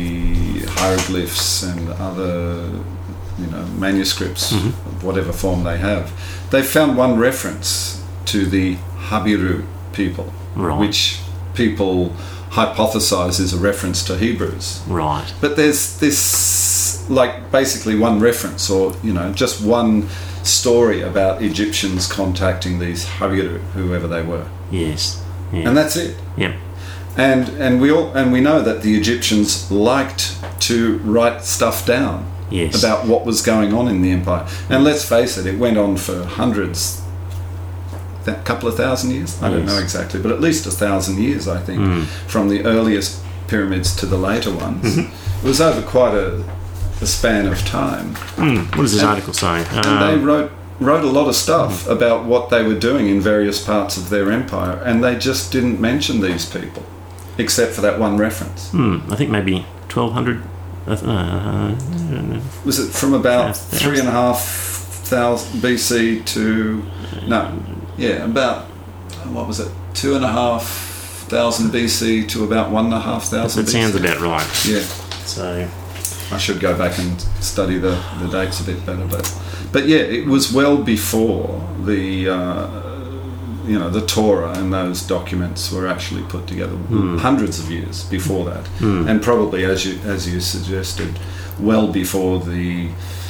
the hieroglyphs and other you know manuscripts mm-hmm. of whatever form they have, they found one reference to the Habiru people, right. which people hypothesize is a reference to Hebrews. Right. But there's this like basically one reference, or you know just one story about Egyptians contacting these Habiru, whoever they were. Yes. Yeah. And that's it. Yep. And and we all and we know that the Egyptians liked to write stuff down Yes. about what was going on in the empire. And let's face it, it went on for hundreds, a couple of thousand years. I don't Yes. know exactly, but at least a thousand years, I think, Mm. from the earliest pyramids to the later ones. Mm-hmm. It was over quite a, a span of time. Mm, what does this And- article say? And they Um, wrote wrote a lot of stuff about what they were doing in various parts of their empire, and they just didn't mention these people, except for that one reference. hmm, I think maybe twelve hundred. Uh, uh, Was it from about Yes, yes. three and a half thousand B C to no, yeah, about what was it, two and a half thousand B C to about one and a half thousand. that sounds about right. Yeah, So, I should go back and study the, the dates a bit better, but but yeah, it was well before the uh, you know the Torah and those documents were actually put together. Hundreds of years before that, and probably as you as you suggested, well before the,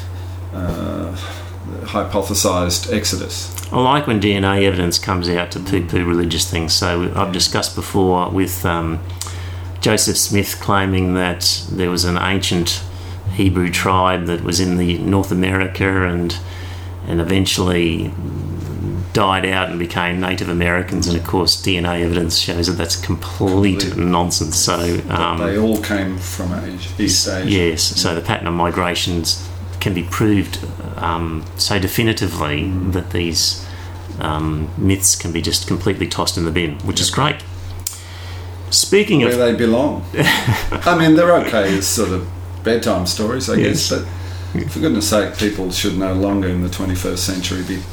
uh, the hypothesized Exodus. I like when D N A evidence comes out to poo-poo religious things. So I've discussed before with um, Joseph Smith claiming that there was an ancient Hebrew tribe that was in the North America and and eventually died out and became Native Americans, and of course D N A evidence shows that that's complete nonsense. So um, They all came from Asia, East Asia. yes, so the pattern of migrations can be proved um, so definitively Mm. that these um, myths can be just completely tossed in the bin, which is great. Speaking Where of, they belong. I mean, they're okay as sort of bedtime stories, I Yes. guess, but for goodness sake, people should no longer in the twenty-first century be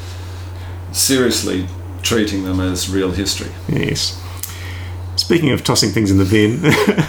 seriously treating them as real history. yes. Speaking of tossing things in the bin,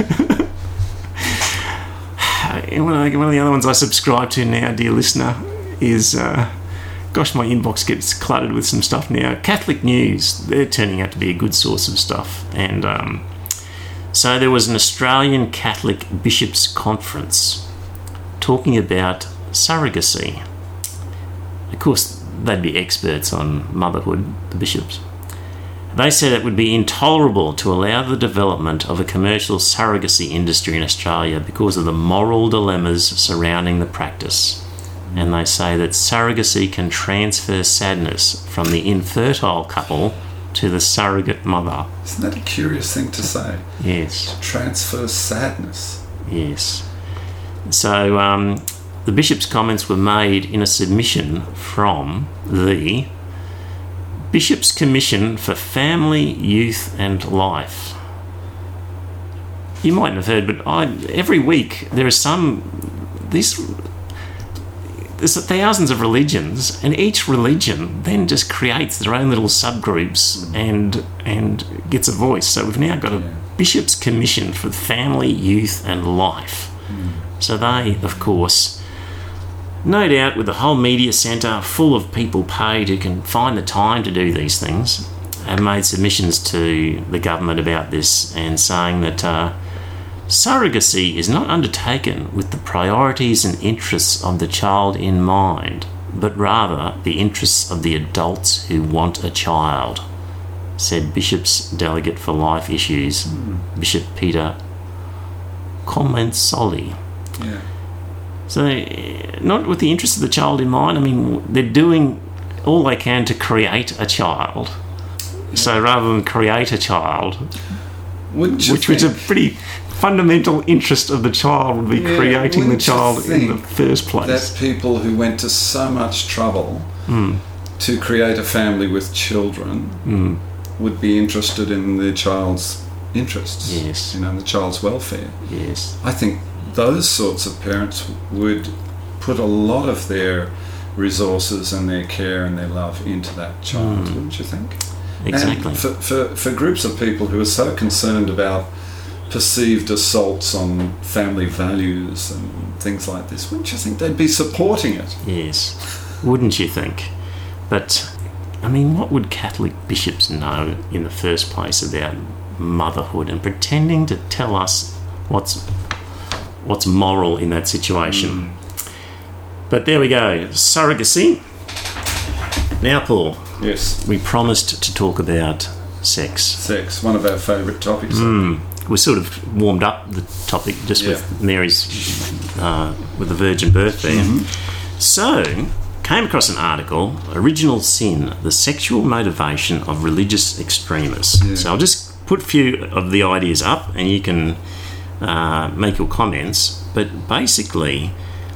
one of, the, one of the other ones I subscribe to now, dear listener, is, uh, gosh, my inbox gets cluttered with some stuff now. Catholic News, they're turning out to be a good source of stuff. And um, so there was an Australian Catholic Bishops' Conference talking about surrogacy. Of course, they'd be experts on motherhood, the bishops. They said it would be intolerable to allow the development of a commercial surrogacy industry in Australia because of the moral dilemmas surrounding the practice. And they say that surrogacy can transfer sadness from the infertile couple to the surrogate mother. Isn't that a curious thing to say? Yes, Transfer sadness. yes. So um, the bishop's comments were made in a submission from the Bishop's Commission for Family, Youth and Life. You mightn't have heard, but I, every week there are some... These, there's thousands of religions, and each religion then just creates their own little subgroups and and gets a voice. So we've now got a Yeah. Bishop's Commission for Family, Youth and Life. So they, of course, no doubt with the whole media centre full of people paid who can find the time to do these things, have made submissions to the government about this and saying that uh, surrogacy is not undertaken with the priorities and interests of the child in mind, but rather the interests of the adults who want a child, said Bishop's Delegate for Life Issues, mm. Bishop Peter Comensoli. Yeah. So, not with the interests of the child in mind. I mean, they're doing all they can to create a child. So rather than create a child, Wouldn't you which was a think- pretty fundamental interest of the child, would be Yeah, creating the wouldn't you child in the think first place. that people who went to so much trouble Mm. to create a family with children Mm. would be interested in their child's interests, Yes. you know, the child's welfare. Yes. I think those sorts of parents would put a lot of their resources and their care and their love into that child, Mm. wouldn't you think? Exactly. And for, for, for groups of people who are so concerned about perceived assaults on family values and things like this, wouldn't you think they'd be supporting it? Yes. Wouldn't you think? But, I mean, what would Catholic bishops know in the first place about motherhood and pretending to tell us what's what's moral in that situation? Mm. But there we go. Surrogacy. Now, Paul, Yes. we promised to talk about sex. Sex, one of our favourite topics. Mm. We sort of warmed up the topic just Yeah. with Mary's, uh, with the virgin birth there. Mm-hmm. So, came across an article, Original Sin, the Sexual Motivation of Religious Extremists. Yeah. So I'll just put a few of the ideas up and you can uh, make your comments. But basically,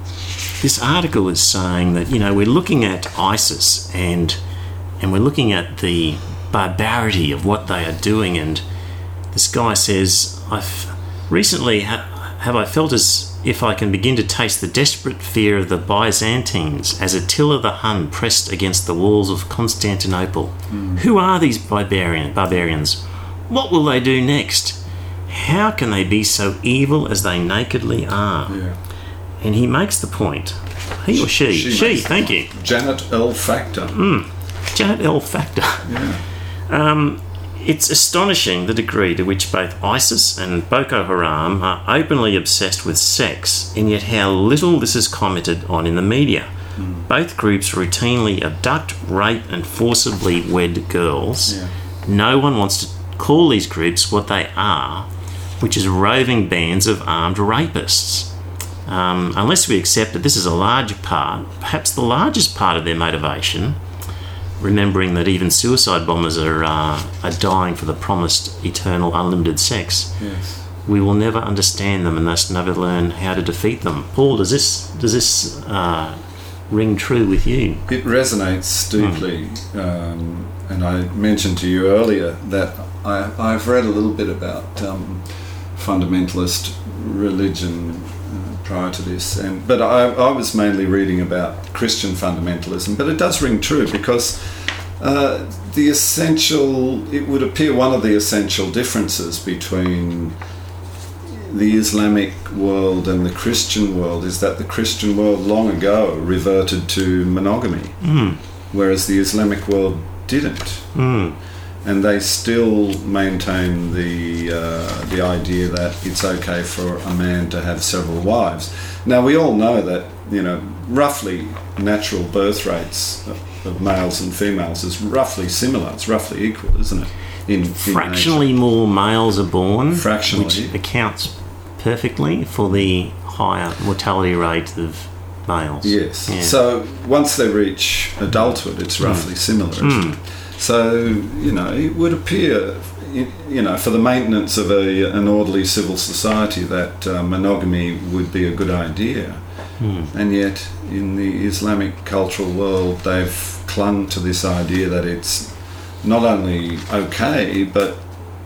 this article is saying that, you know, we're looking at ISIS and and we're looking at the barbarity of what they are doing, and this guy says, I've recently ha- have I felt as if I can begin to taste the desperate fear of the Byzantines as Attila the Hun pressed against the walls of Constantinople. Mm. Who are these barbarian, barbarians? What will they do next? How can they be so evil as they nakedly are? Yeah. And he makes the point. He or she? She, she thank you. Janet L. Factor. Mm. Janet L. Factor. Yeah. Um, it's astonishing the degree to which both ISIS and Boko Haram are openly obsessed with sex, and yet how little this is commented on in the media. Mm. Both groups routinely abduct, rape and forcibly wed girls. Yeah. No one wants to call these groups what they are, which is roving bands of armed rapists. Um, unless we accept that this is a large part, perhaps the largest part of their motivation, remembering that even suicide bombers are uh, are dying for the promised eternal unlimited sex. Yes. We will never understand them and thus never learn how to defeat them. Paul, does this does this uh, ring true with you? It resonates deeply, mm. um, and I mentioned to you earlier that I, I've read a little bit about um, fundamentalist religion uh, prior to this, and but I, I was mainly reading about Christian fundamentalism. But it does ring true because uh, the essential, it would appear one of the essential differences between the Islamic world and the Christian world is that the Christian world long ago reverted to monogamy, mm. whereas the Islamic world didn't. Mm. And they still maintain the uh, the idea that it's okay for a man to have several wives. Now, we all know that, you know, roughly natural birth rates of males and females is roughly similar. It's roughly equal, isn't it? In, Fractionally in more males are born, Fractionally. which accounts perfectly for the higher mortality rate of males. Yes. Yeah. So once they reach adulthood, it's roughly mm. similar, isn't mm. it? So, you know, it would appear, you know, for the maintenance of a, an orderly civil society that uh, monogamy would be a good idea. Mm. And yet, in the Islamic cultural world, they've clung to this idea that it's not only okay, but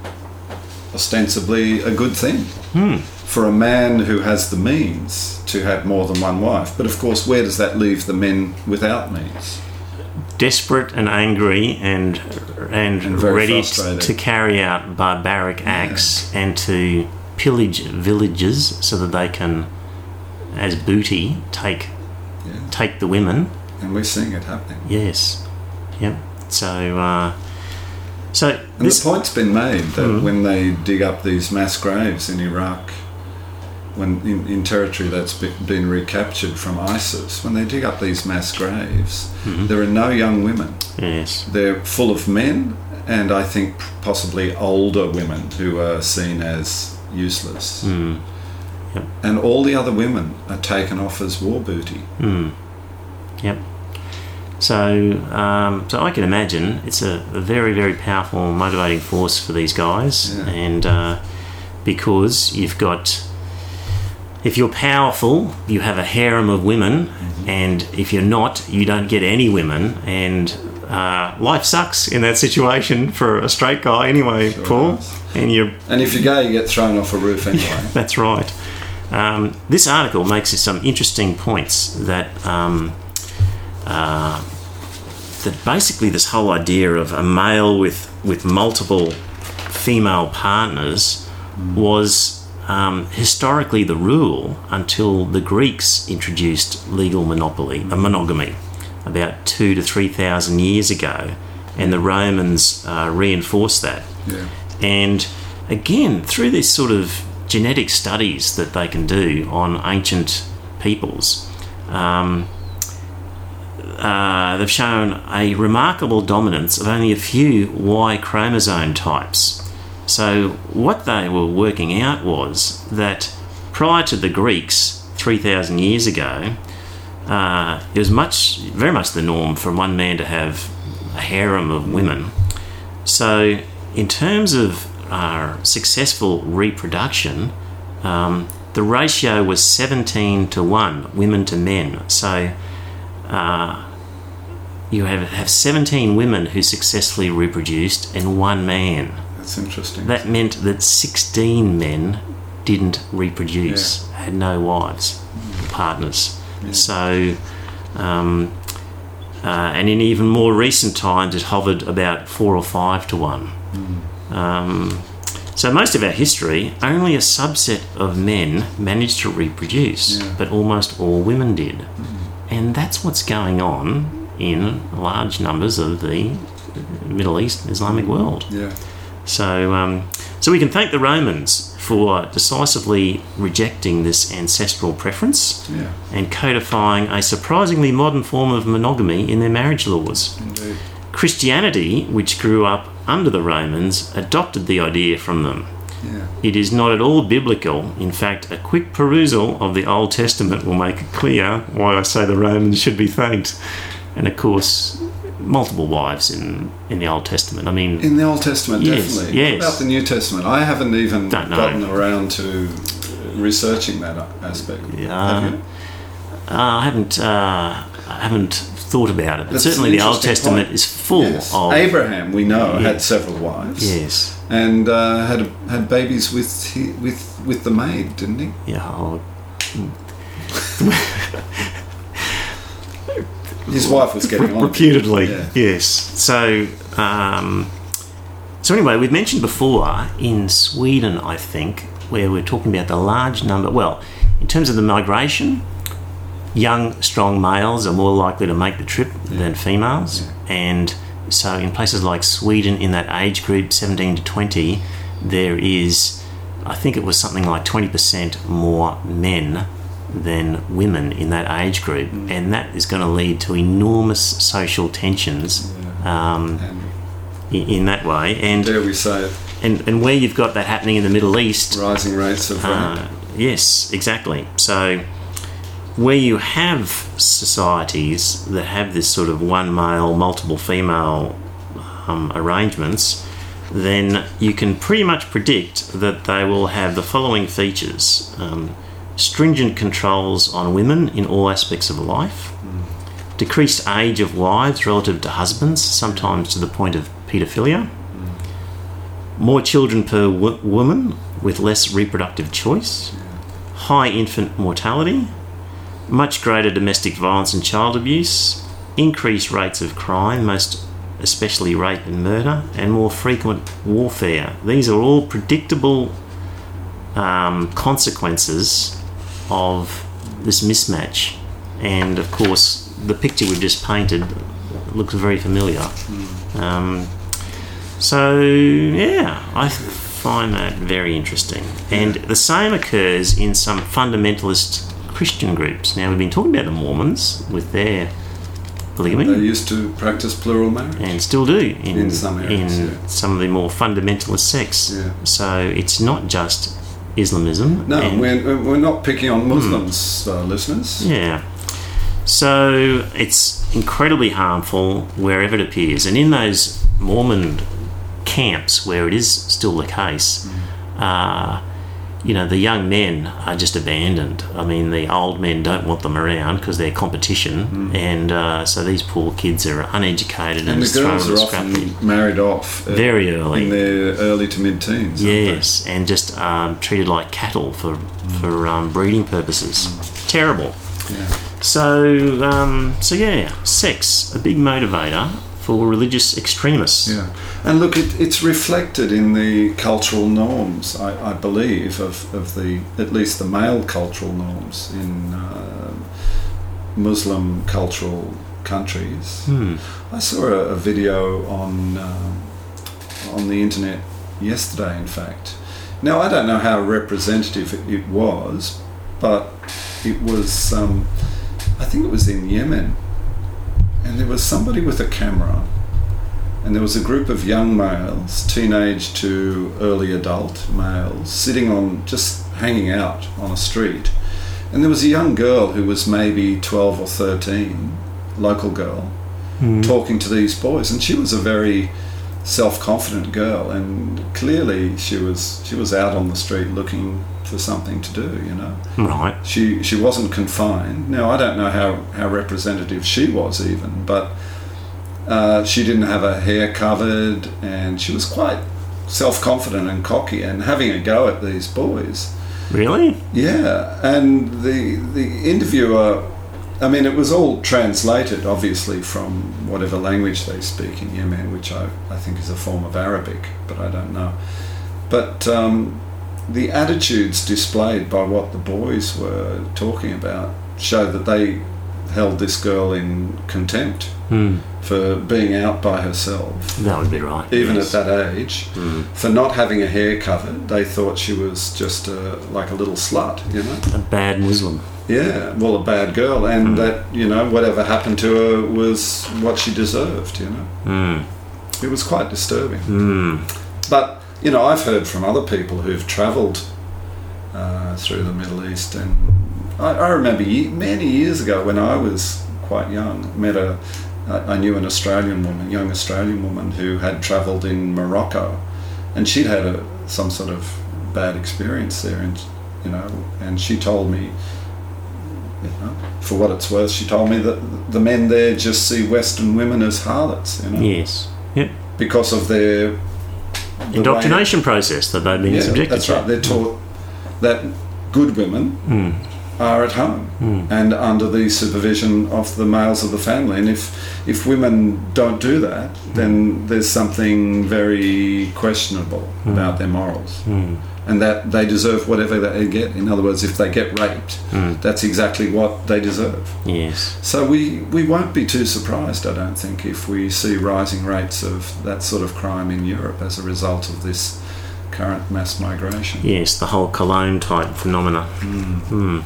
ostensibly a good thing mm. for a man who has the means to have more than one wife. But of course, where does that leave the men without means? Desperate and angry and and, and ready t- to carry out barbaric acts yeah. and to pillage villages so that they can, as booty, take yeah. take the women. And we're seeing it happening. Yes. Yep. So, uh, so and this, the point's been made that mm. when they dig up these mass graves in Iraq, when in, in territory that's been recaptured from ISIS, when they dig up these mass graves, mm-hmm. there are no young women. Yes. They're full of men, and I think possibly older women who are seen as useless. Mm. Yep. And all the other women are taken off as war booty. Mm. Yep. So, um, so I can imagine it's a, a very, very powerful motivating force for these guys, yeah. and uh, because you've got. If you're powerful, you have a harem of women, mm-hmm. and if you're not, you don't get any women, and uh, life sucks in that situation for a straight guy anyway, sure Paul. Does. And you and if you're gay, you get thrown off a roof anyway. Yeah, that's right. Um, this article makes some interesting points that um, uh, that basically this whole idea of a male with with multiple female partners mm. was. Um, historically the rule until the Greeks introduced legal monopoly, uh, monogamy, about two to three thousand years ago, and the Romans uh, reinforced that. Yeah. And again, through this sort of genetic studies that they can do on ancient peoples, um, uh, they've shown a remarkable dominance of only a few Y chromosome types. So what they were working out was that prior to the Greeks, three thousand years ago, uh, it was much, very much the norm for one man to have a harem of women. So in terms of uh, successful reproduction, um, the ratio was seventeen to one, women to men. So uh, you have, have seventeen women who successfully reproduced and one man. That's interesting. That meant that sixteen men didn't reproduce, yeah. had no wives, mm. partners. Yeah. So, um, uh, and in even more recent times, it hovered about four or five to one. Mm. Um, so most of our history, only a subset of men managed to reproduce, yeah. but almost all women did. Mm. And that's what's going on in large numbers of the Middle East Islamic world. Yeah. So, um, so we can thank the Romans for decisively rejecting this ancestral preference yeah. and codifying a surprisingly modern form of monogamy in their marriage laws. Indeed. Christianity, which grew up under the Romans, adopted the idea from them. Yeah. It is not at all biblical. In fact, a quick perusal of the Old Testament will make it clear why I say the Romans should be thanked. And of course, multiple wives in, in the Old Testament. I mean, in the Old Testament, yes, definitely. Yes. What about the New Testament? I haven't even Don't know. gotten around to researching that aspect. Yeah, Have you? Uh, I haven't. Uh, I haven't thought about it. But That's certainly, an the Old interesting Testament point. is full Yes. of Abraham. We know Yeah. had several wives. Yes. And uh, had had babies with he, with with the maid, didn't he? Yeah. Oh. His wife was getting on. Reputedly, Yeah. yes. So, um, so anyway, we've mentioned before in Sweden, I think, where we're talking about the large number. Well, in terms of the migration, young, strong males are more likely to make the trip Yeah. than females, Yeah. and so in places like Sweden, in that age group, seventeen to twenty, there is, I think it was something like twenty percent more men than women in that age group, mm. and that is going to lead to enormous social tensions Yeah. um, And in, in that way. And, dare we say it, and and where you've got that happening in the Middle East, rising rates of rape. uh, yes, exactly. So where you have societies that have this sort of one male, multiple female um, arrangements, then you can pretty much predict that they will have the following features. Um, stringent controls on women in all aspects of life, mm. decreased age of wives relative to husbands, sometimes to the point of paedophilia, mm. more children per w- woman with less reproductive choice, yeah. high infant mortality, much greater domestic violence and child abuse, increased rates of crime, most especially rape and murder, and more frequent warfare. These are all predictable um, consequences of this mismatch, and of course the picture we've just painted looks very familiar. Mm. Um, so yeah, I find that very interesting, and the same occurs in some fundamentalist Christian groups. Now, we've been talking about the Mormons with their polygamy. They used to practice plural marriage, and still do in, in some areas, in yeah. some of the more fundamentalist sects. Yeah. So it's not just Islamism. No, and, we're, we're not picking on Muslims, mm. uh, listeners. Yeah. So it's incredibly harmful wherever it appears. And in those Mormon camps where it is still the case, mm. uh, you know, the young men are just abandoned. I mean, the old men don't want them around because they're competition. Mm. And uh, so these poor kids are uneducated and, and the girls are often scrappy. married off uh, very early. In their early to mid-teens. Yes, and just um, treated like cattle for, mm. for um, breeding purposes. Mm. Terrible. Yeah. So, um, so yeah, sex, a big motivator for religious extremists. Yeah, and look, it, it's reflected in the cultural norms, I, I believe, of, of the, at least the male cultural norms in uh, Muslim cultural countries. Hmm. I saw a, a video on um, on the internet yesterday, in fact. Now, I don't know how representative it, it was, but it was, um, I think it was in Yemen, and there was somebody with a camera, and there was a group of young males, teenage to early adult males, sitting on, just hanging out on a street. And there was a young girl who was maybe twelve or thirteen, local girl, mm. talking to these boys. And she was a very self-confident girl, and clearly she was she was out on the street looking for something to do, you know. Right. She she wasn't confined. Now, I don't know how, how representative she was even, but uh, she didn't have her hair covered, and she was quite self-confident and cocky and having a go at these boys. Really? Yeah, and the the interviewer, I mean, it was all translated, obviously, from whatever language they speak in Yemen, which I, I think is a form of Arabic, but I don't know. But um, the attitudes displayed by what the boys were talking about showed that they held this girl in contempt mm. for being out by herself. That would be right. Even yes. at that age. Mm. For not having a hair covered, they thought she was just a, like a little slut, you know? A bad Muslim. Yeah, well, a bad girl, and mm. that, you know, whatever happened to her was what she deserved, you know. Mm. It was quite disturbing. Mm. But, you know, I've heard from other people who've travelled uh, through the Middle East, and I, I remember ye- many years ago when I was quite young, met a, I, I knew an Australian woman, young Australian woman who had travelled in Morocco, and she'd had a, some sort of bad experience there, and, you know, and she told me, you know, for what it's worth, she told me that the men there just see Western women as harlots, you know. Yes. Yep. Because of their the indoctrination process that they've been yeah, subjected that's to. Right. They're taught that good women mm. are at home mm. and under the supervision of the males of the family. And if if women don't do that, mm. then there's something very questionable mm. about their morals. Mm. And that they deserve whatever they get. In other words, if they get raped, mm. that's exactly what they deserve. Yes. So we, we won't be too surprised, I don't think, if we see rising rates of that sort of crime in Europe as a result of this current mass migration. Yes, the whole Cologne type phenomena. Mm. Mm.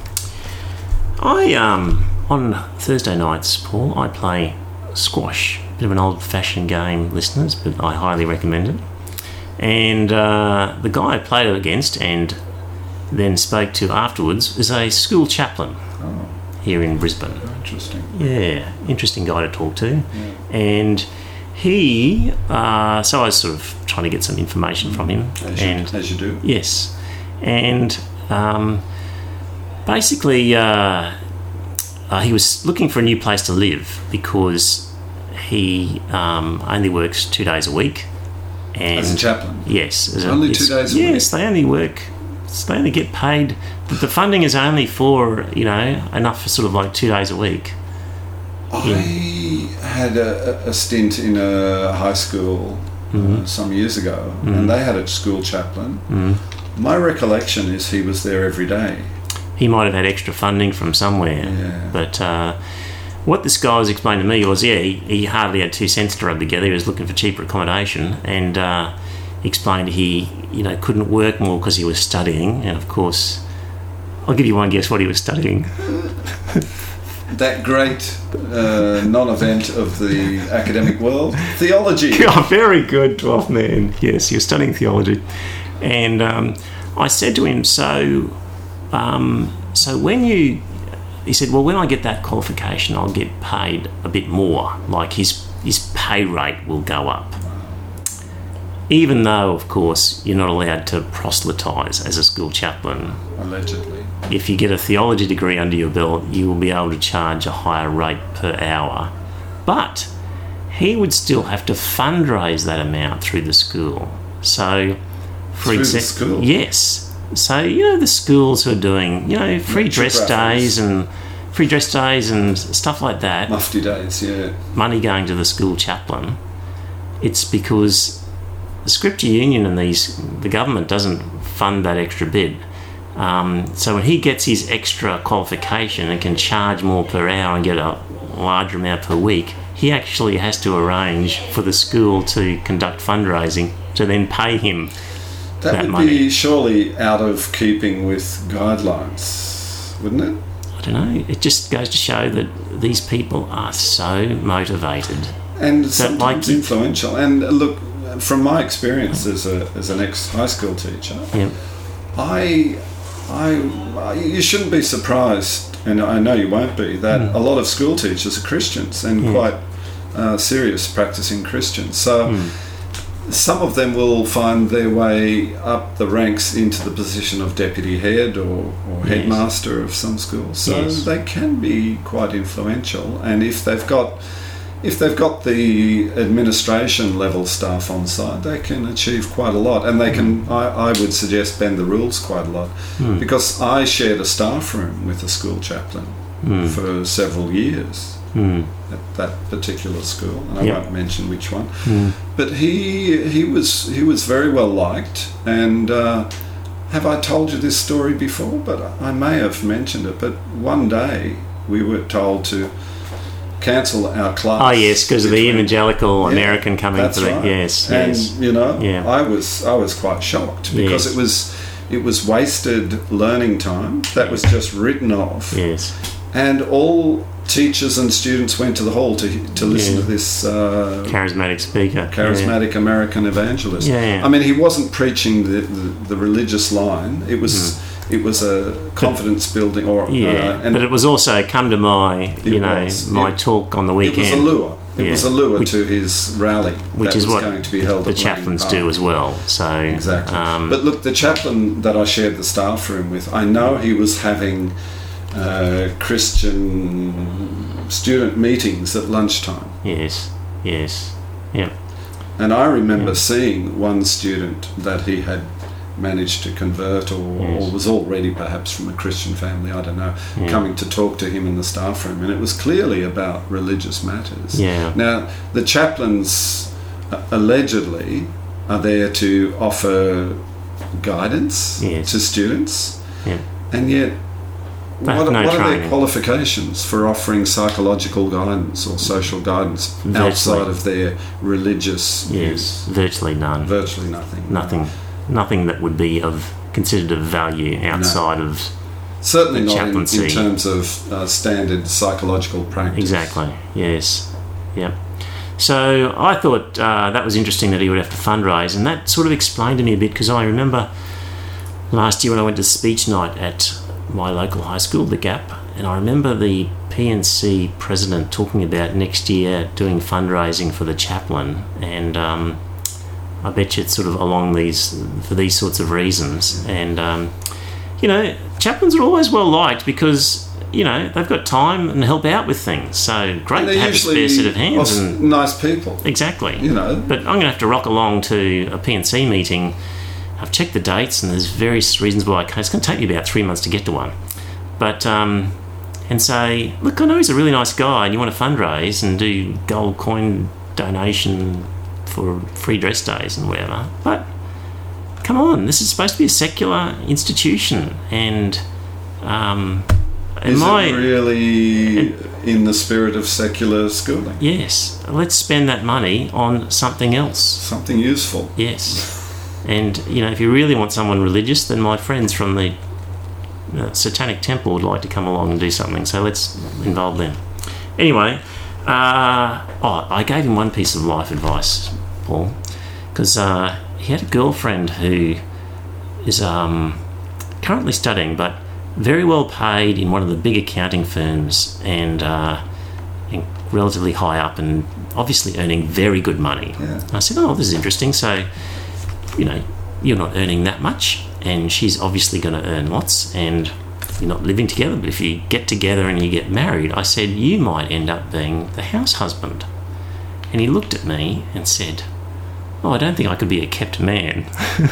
I, um, on Thursday nights, Paul, I play squash. A bit of an old-fashioned game, listeners, but I highly recommend it. And uh, the guy I played it against and then spoke to afterwards is a school chaplain oh. here in Brisbane. Oh, interesting. Yeah, interesting guy to talk to. Yeah. And he, uh, so I was sort of trying to get some information mm. from him. As and you, as you do. Yes. And um, basically uh, uh, he was looking for a new place to live because he um, only works two days a week. And as a chaplain? Yes. As only a, two days a yes, week? Yes, they only work, they only get paid. The, the funding is only for, you know, enough for sort of like two days a week. I Yeah. had a, a stint in a high school mm-hmm. uh, some years ago, mm-hmm. and they had a school chaplain. Mm-hmm. My recollection is he was there every day. He might have had extra funding from somewhere. Yeah. But uh, what this guy was explaining to me was, yeah, he, he hardly had two cents to rub together. He was looking for cheaper accommodation, and uh, he explained he, you know, couldn't work more because he was studying. And of course, I'll give you one guess what he was studying. That great uh, non-event of the academic world, theology. Oh, very good, twelfth man. Yes, he was studying theology. And um, I said to him, so, um, so when you... He said, well, when I get that qualification, I'll get paid a bit more. Like his his pay rate will go up. Even though, of course, you're not allowed to proselytise as a school chaplain. Allegedly. If you get a theology degree under your belt, you will be able to charge a higher rate per hour. But he would still have to fundraise that amount through the school. So, for through exa- the school? Yes. So, you know, the schools who are doing, you know, free Lecture dress raffles. days and free dress days and stuff like that. Mufti days, yeah. Money going to the school chaplain. It's because the Scripture Union and these, the government doesn't fund that extra bit. Um, so when he gets his extra qualification and can charge more per hour and get a larger amount per week, he actually has to arrange for the school to conduct fundraising to then pay him That, that would money. be surely out of keeping with guidelines, wouldn't it? I don't know, it just goes to show that these people are so motivated. And that, sometimes like, influential. And look, from my experience as a as an ex-high school teacher, yeah. I, I, you shouldn't be surprised, and I know you won't be, that mm. a lot of school teachers are Christians and yeah. quite uh, serious practicing Christians. So mm. some of them will find their way up the ranks into the position of deputy head or, or yes. headmaster of some schools. So yes. they can be quite influential, and if they've got if they've got the administration level staff on side, they can achieve quite a lot, and they can, I, I would suggest, bend the rules quite a lot. Mm. Because I shared a staff room with a school chaplain mm. for several years mm. at that particular school, and I yep. won't mention which one. Mm. But he he was he was very well liked, and uh, have I told you this story before? But I may have mentioned it. But one day we were told to cancel our class. Oh yes, because of the evangelical yeah, American coming that's for the right. yes, and yes. you know, yeah. I was I was quite shocked because yes. it was it was wasted learning time that was just written off. Yes, and all teachers and students went to the hall to to listen yeah. to this uh, charismatic speaker, charismatic yeah. American evangelist. Yeah, yeah. I mean, he wasn't preaching the, the, the religious line. It was. Mm. It was a confidence but, building, or yeah, uh, and but it was also come to my, you know, was. my it, talk on the weekend. It was a lure. It yeah. was a lure which, to his rally, which that is was what going to be held the at chaplains do as well. So exactly. Um, but look, the chaplain that I shared the staff room with, I know he was having uh, Christian student meetings at lunchtime. Yes. Yes. Yeah. And I remember yeah. seeing one student that he had managed to convert, or, yes. or was already perhaps from a Christian family, I don't know, yeah. coming to talk to him in the staff room, and it was clearly about religious matters. Yeah. Now, the chaplains uh, allegedly are there to offer guidance yes. to students, yeah. and yet But what, no what are training. their qualifications for offering psychological guidance or social guidance Virtually. outside of their religious yes, views? virtually none. Virtually nothing. Nothing. Nothing that would be of considered of value outside no. of certainly the not in, chaplaincy. in terms of uh, standard psychological practice. Exactly. Yes. Yep. So I thought uh, that was interesting that he would have to fundraise, and that sort of explained to me a bit, because I remember last year when I went to speech night at my local high school, the Gap, and I remember the P N C president talking about next year doing fundraising for the chaplain, and um, I bet you it's sort of along these, for these sorts of reasons. And um, you know, chaplains are always well liked because, you know, they've got time and help out with things. So great to have a spare set of hands. And nice people. Exactly. You know. But I'm going to have to rock along to a P N C meeting. I've checked the dates, and there's various reasons why I can't. It's going to take me about three months to get to one. But um, and say, look, I know he's a really nice guy, and you want to fundraise and do gold coin donation for free dress days and whatever. But come on, this is supposed to be a secular institution, and um, is my, it really and, in the spirit of secular schooling? Yes, let's spend that money on something else, something useful. Yes. And, you know, if you really want someone religious, then my friends from the uh, Satanic Temple would like to come along and do something. So let's involve them. Anyway, uh, oh, I gave him one piece of life advice, Paul, because uh, he had a girlfriend who is um, currently studying, but very well paid in one of the big accounting firms, and, uh, and relatively high up, and obviously earning very good money. Yeah. I said, oh, this is interesting. So, you know, you're not earning that much, and she's obviously going to earn lots, and you're not living together, but if you get together and you get married, I said, you might end up being the house husband. And he looked at me and said, oh, I don't think I could be a kept man.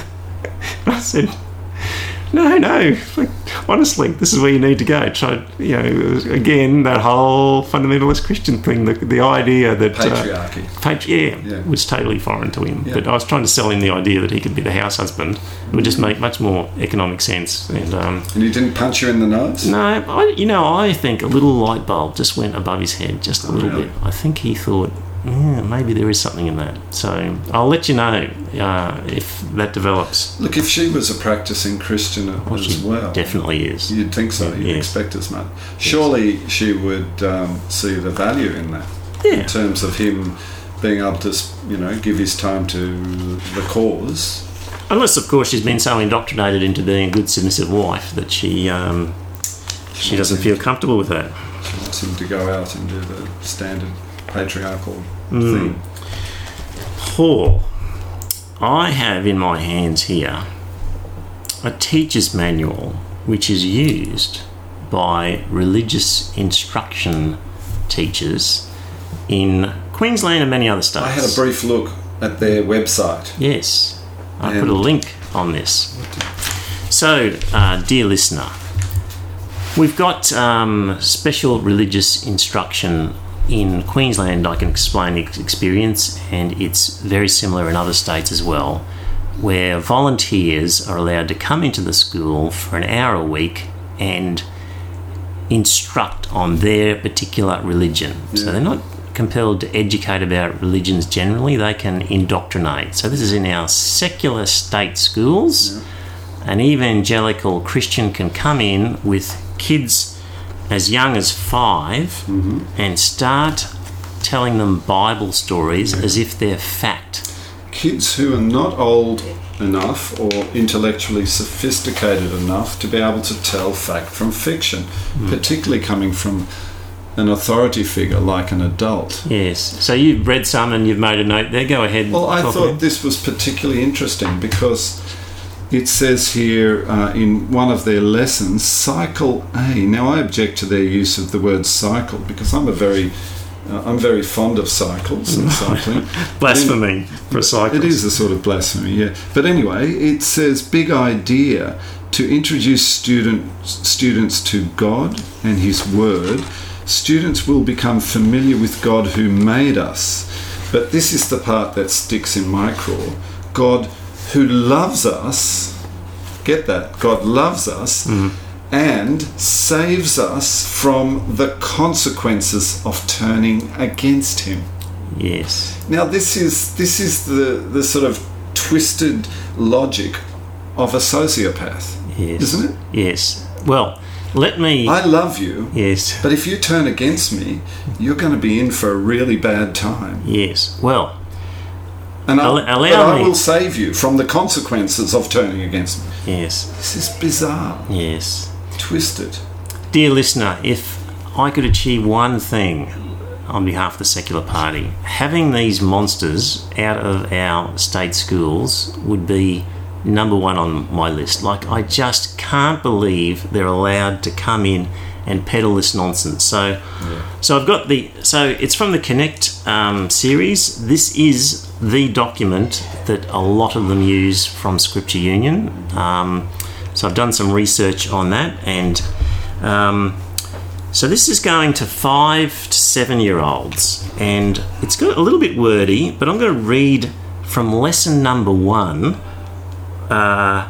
I said, no, no, like, honestly, this is where you need to go. Try, you know, again, that whole fundamentalist Christian thing, the, the idea that patriarchy, uh, patri- yeah, yeah, was totally foreign to him. Yeah. But I was trying to sell him the idea that he could be the house husband. It would just make much more economic sense. And um, and he didn't punch you in the nose? No, I, you know, I think a little light bulb just went above his head, just a little really? bit. I think he thought, yeah, maybe there is something in that. So I'll let you know uh, if that develops. Look, if she was a practicing Christian Well, as she well, definitely is. you'd think so. You'd Yes. expect as much. Surely she would um, see the value in that, Yeah. in terms of him being able to, you know, give his time to the cause. Unless, of course, she's been so indoctrinated into being a good submissive wife that she um, she doesn't feel comfortable with that. She wants him to go out and do the standard patriarchal Mm. thing. Paul, I have in my hands here a teacher's manual which is used by religious instruction teachers in Queensland and many other states. I had a brief look at their website. Yes, I And- put a link on this. So, uh, dear listener, we've got um, special religious instruction in Queensland. I can explain the ex- experience, and it's very similar in other states as well, where volunteers are allowed to come into the school for an hour a week and instruct on their particular religion. So Yeah. they're not compelled to educate about religions generally, they can indoctrinate. So this is in our secular state schools. Yeah. An evangelical Christian can come in with kids as young as five Mm-hmm. and start telling them Bible stories as if they're fact. Kids who are not old enough or intellectually sophisticated enough to be able to tell fact from fiction, Hmm. particularly coming from an authority figure like an adult. Yes. So you've read some and you've made a note there. Go ahead. Well, I talk thought about- this was particularly interesting because it says here uh, in one of their lessons, cycle A. Now, I object to their use of the word cycle because I'm a very, uh, I'm very fond of cycles and cycling. Blasphemy for cyclists. It is a sort of blasphemy, yeah. But anyway, it says big idea to introduce student, students to God and His Word. Students will become familiar with God who made us. But this is the part that sticks in my craw. God who loves us, get that, God loves us and saves us from the consequences of turning against Him. Yes. Now this is this is the, the sort of twisted logic of a sociopath, Yes. isn't it? Yes. Well, let me... I love you, yes. but if you turn against me, you're going to be in for a really bad time. Yes. Well, And I, Al- but allow I me- will save you from the consequences of turning against me. yes. This is bizarre, Yes. twisted. Dear listener, if I could achieve one thing on behalf of the secular party, having these monsters out of our state schools would be number one on my list. Like, I just can't believe they're allowed to come in and peddle this nonsense. So, so I've got the. So it's from the Connect um, series. This is the document that a lot of them use from Scripture Union. Um, so I've done some research on that, and um, so this is going to five to seven year olds, and it's got a little bit wordy, but I'm going to read from lesson number one. Uh,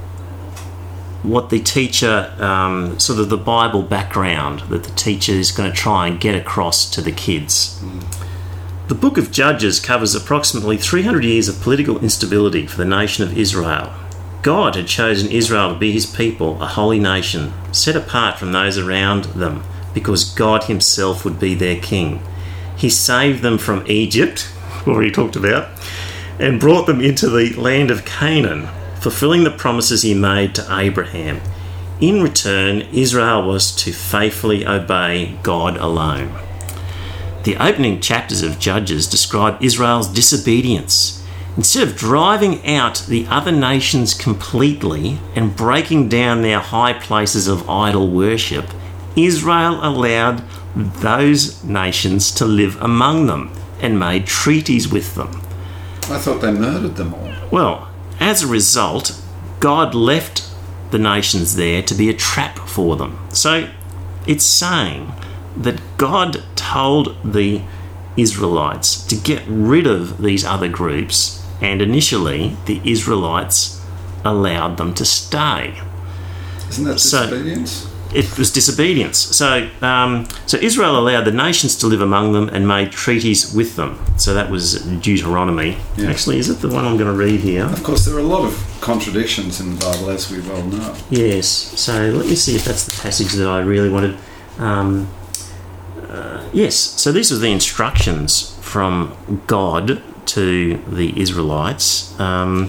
what the teacher, um, sort of the Bible background that the teacher is going to try and get across to the kids. The book of Judges covers approximately three hundred years of political instability for the nation of Israel. God had chosen Israel to be his people, a holy nation, set apart from those around them, because God himself would be their king. He saved them from Egypt, already talked about, and brought them into the land of Canaan, fulfilling the promises he made to Abraham. In return, Israel was to faithfully obey God alone. The opening chapters of Judges describe Israel's disobedience. Instead of driving out the other nations completely and breaking down their high places of idol worship, Israel allowed those nations to live among them and made treaties with them. I thought they murdered them all. Well, as a result, God left the nations there to be a trap for them. So it's saying that God told the Israelites to get rid of these other groups, and initially the Israelites allowed them to stay. Isn't that So- disobedience? it was disobedience. So, um, so Israel allowed the nations to live among them and made treaties with them. So that was Deuteronomy. Yeah. Actually, is it the one I'm going to read here? Of course, there are a lot of contradictions in the Bible, as we well know. Yes. So let me see if that's the passage that I really wanted. Um, uh, yes. So these were the instructions from God to the Israelites. Um,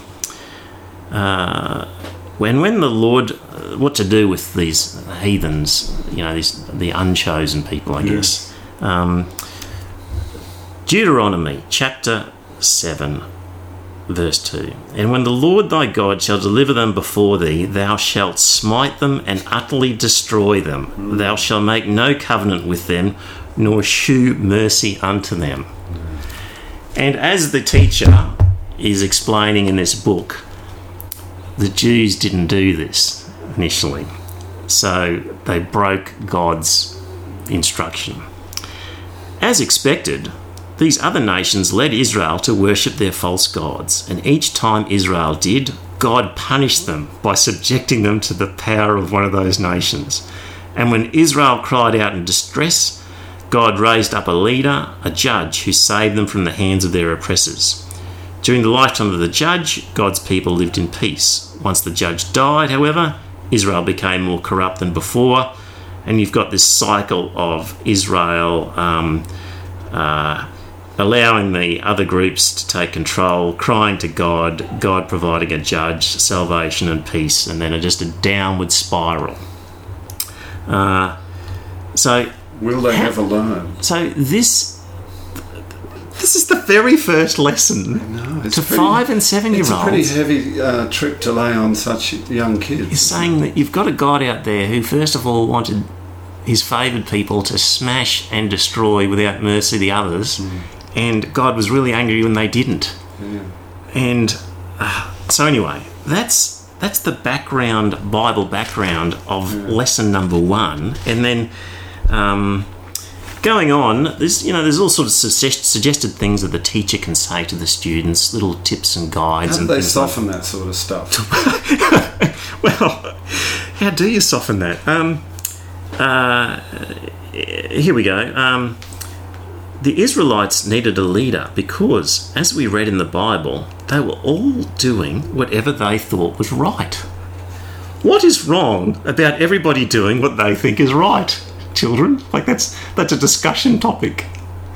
uh, when when the Lord, uh, what to do with these heathens, you know, these, the unchosen people, I Yeah. guess. Um, Deuteronomy chapter seven, verse two. And when the Lord thy God shall deliver them before thee, thou shalt smite them and utterly destroy them. Mm. Thou shalt make no covenant with them, nor shew mercy unto them. Mm. And as the teacher is explaining in this book, the Jews didn't do this initially. So they broke God's instruction. As expected, these other nations led Israel to worship their false gods, and each time Israel did, God punished them by subjecting them to the power of one of those nations. And when Israel cried out in distress, God raised up a leader, a judge, who saved them from the hands of their oppressors. During the lifetime of the judge, God's people lived in peace. Once the judge died, however, Israel became more corrupt than before, and you've got this cycle of Israel um, uh, allowing the other groups to take control, crying to God, God providing a judge, salvation and peace, and then just a downward spiral. Uh, so, Will they how, ever learn? So this this is the very first lesson No, it's to pretty, five and seven year It's olds. a pretty heavy uh, trip to lay on such young kids. Is saying that you've got a God out there who first of all wanted his favoured people to smash and destroy without mercy the others, mm. and God was really angry when they didn't. Yeah. And uh, so anyway, that's that's the background, Bible background of yeah. lesson number one, and then um, going on, there's you know there's all sorts of suggest- suggested things that the teacher can say to the students, little tips and guides. How do and they things soften like that sort of stuff? Well, how do you soften that? Um, uh, here we go. Um, the Israelites needed a leader because, as we read in the Bible, they were all doing whatever they thought was right. What is wrong about everybody doing what they think is right, children? Like that's that's a discussion topic.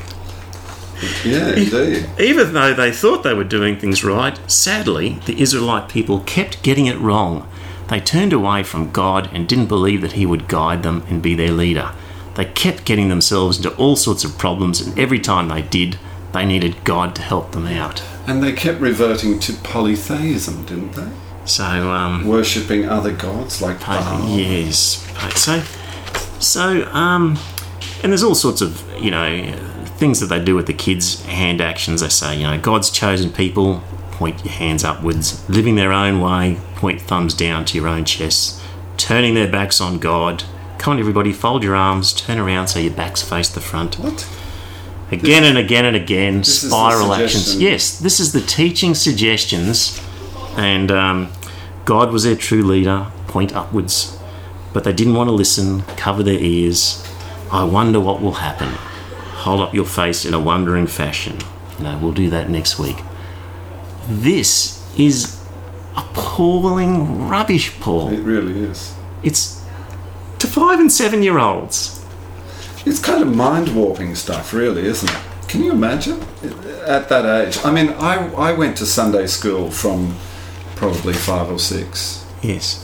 Yeah, indeed. Even though they thought they were doing things right, sadly, the Israelite people kept getting it wrong. They turned away from God and didn't believe that he would guide them and be their leader. They kept getting themselves into all sorts of problems, and every time they did, they needed God to help them out. And they kept reverting to polytheism, didn't they? So, um... worshipping other gods like Baal. Yes. So, so, um... and there's all sorts of, you know, things that they do with the kids, hand actions. They say, you know, God's chosen people, point your hands upwards, living their own way, point thumbs down to your own chests, turning their backs on God. Come on, everybody, fold your arms, turn around so your backs face the front. What? Again This- and again and again, this is the spiral actions. suggestion. Yes, this is the teaching suggestions, and um, God was their true leader, point upwards. But they didn't want to listen, cover their ears. I wonder what will happen. Hold up your face in a wondering fashion. You know, we'll do that next week. This is appalling rubbish, Paul. It really is. It's to five and seven year olds. It's kind of mind-warping stuff, really, isn't it? Can you imagine? At that age. I mean, I, I went to Sunday school from probably five or six. Yes.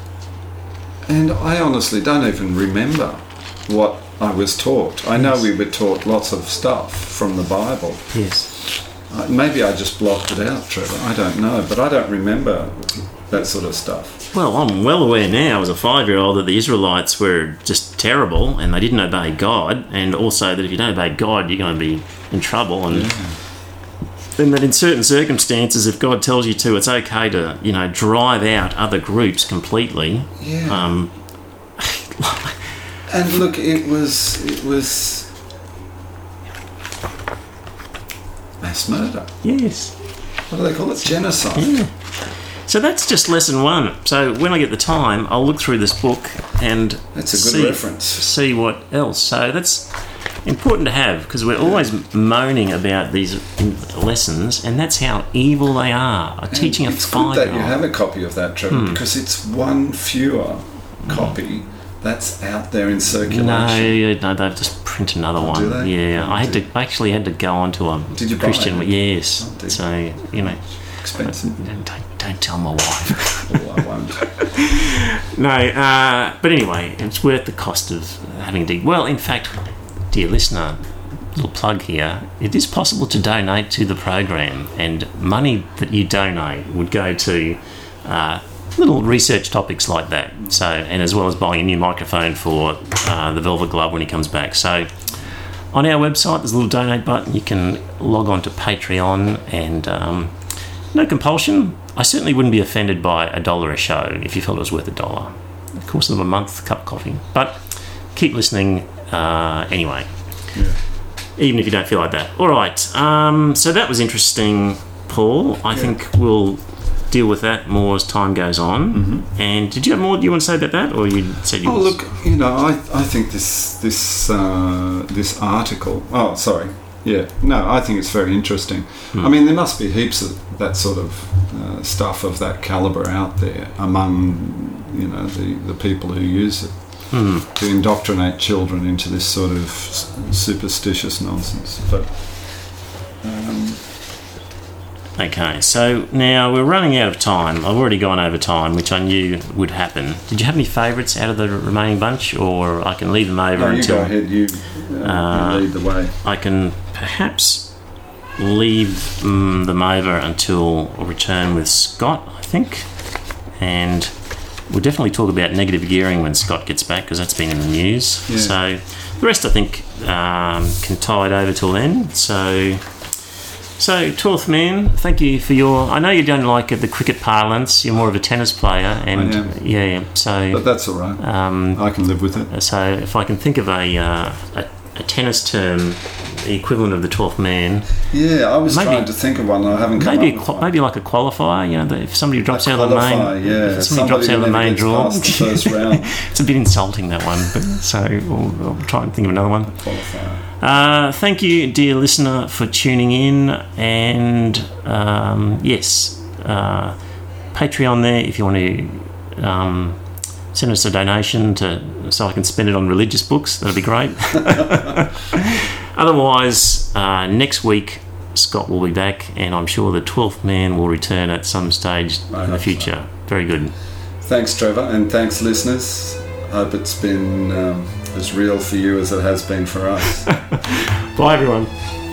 And I honestly don't even remember what I was taught. I know Yes. we were taught lots of stuff from the Bible. Yes. Uh, Maybe I just blocked it out, Trevor. I don't know. But I don't remember that sort of stuff. Well, I'm well aware now as a five-year-old that the Israelites were just terrible and they didn't obey God, and also that if you don't obey God, you're going to be in trouble, and Yeah. and that in certain circumstances, if God tells you to, it's okay to, you know, drive out other groups completely. Yeah. Um, And look, it was it was mass murder. yes. What do they call it? Genocide. Yeah. So that's just lesson one. So when I get the time, I'll look through this book and that's a good see, reference. See what else. So that's important to have because we're always moaning about these lessons, and that's how evil they are. Are teaching a it's five-year-old. Good that you have a copy of that, Trevor, Hmm. because it's one fewer copy that's out there in circulation. No, no, they've just print another Oh, one. do they? Yeah, Oh, I had do- to. I actually had to go onto a Did you buy Christian. it? Yes. Oh, did so you know, Expensive. don't, don't tell my wife. Oh, I won't. No, uh, but anyway, it's worth the cost of having to. Well, in fact, dear listener, little plug here. It is possible to donate to the program, and money that you donate would go to uh, little research topics like that. So, and as well as buying a new microphone for uh, the Velvet Glove when he comes back. So, on our website, there's a little donate button. You can log on to Patreon, and um, no compulsion. I certainly wouldn't be offended by a dollar a show if you felt it was worth a dollar. Of course, of a month, cup of coffee. But keep listening uh, anyway. Yeah. Even if you don't feel like that. All right. Um, so that was interesting, Paul. I Yeah. think we'll deal with that more as time goes on. Mm-hmm. And did you have more you want to say about that, or you said you? Oh, was... look, you know, I, I think this this uh, this article. Oh, sorry. Yeah, no, I think it's very interesting. Hmm. I mean, there must be heaps of that sort of uh, stuff of that caliber out there among, you know, the, the people who use it Hmm. to indoctrinate children into this sort of s- superstitious nonsense. But um, Okay, so now we're running out of time. I've already gone over time, which I knew would happen. Did you have any favourites out of the remaining bunch, or I can leave them over no, you until go ahead. You, uh, Uh, you lead the way. I can perhaps leave um, them over until I return with Scott, I think, and we'll definitely talk about negative gearing when Scott gets back because that's been in the news. Yeah. So the rest I think um, can tide over till then. So. So, twelfth Man, thank you for your... I know you don't like the cricket parlance. You're more of a tennis player. And I am. Yeah, yeah. So, But that's all right. um, I can live with it. so if I can think of a, uh, a, a tennis term, the equivalent of the twelfth man, Yeah, I was Maybe- trying to think of one. I haven't come maybe a, up with qual- one. maybe like a qualifier. You know, that if somebody drops out of the Qualify, main, yeah. if somebody drops out of the who main never gets draw, past the first round. it's a bit insulting, that one. But so we'll, I'll try and think of another one. Qualifier. Uh, thank you, dear listener, for tuning in. And um, yes, uh, Patreon there if you want to um, send us a donation to so I can spend it on religious books. That'd be great. Otherwise, uh, next week Scott will be back, and I'm sure the twelfth man will return at some stage I in the hope future. Very good. Thanks, Trevor, and thanks, listeners. Hope it's been um, as real for you as it has been for us. Bye, everyone.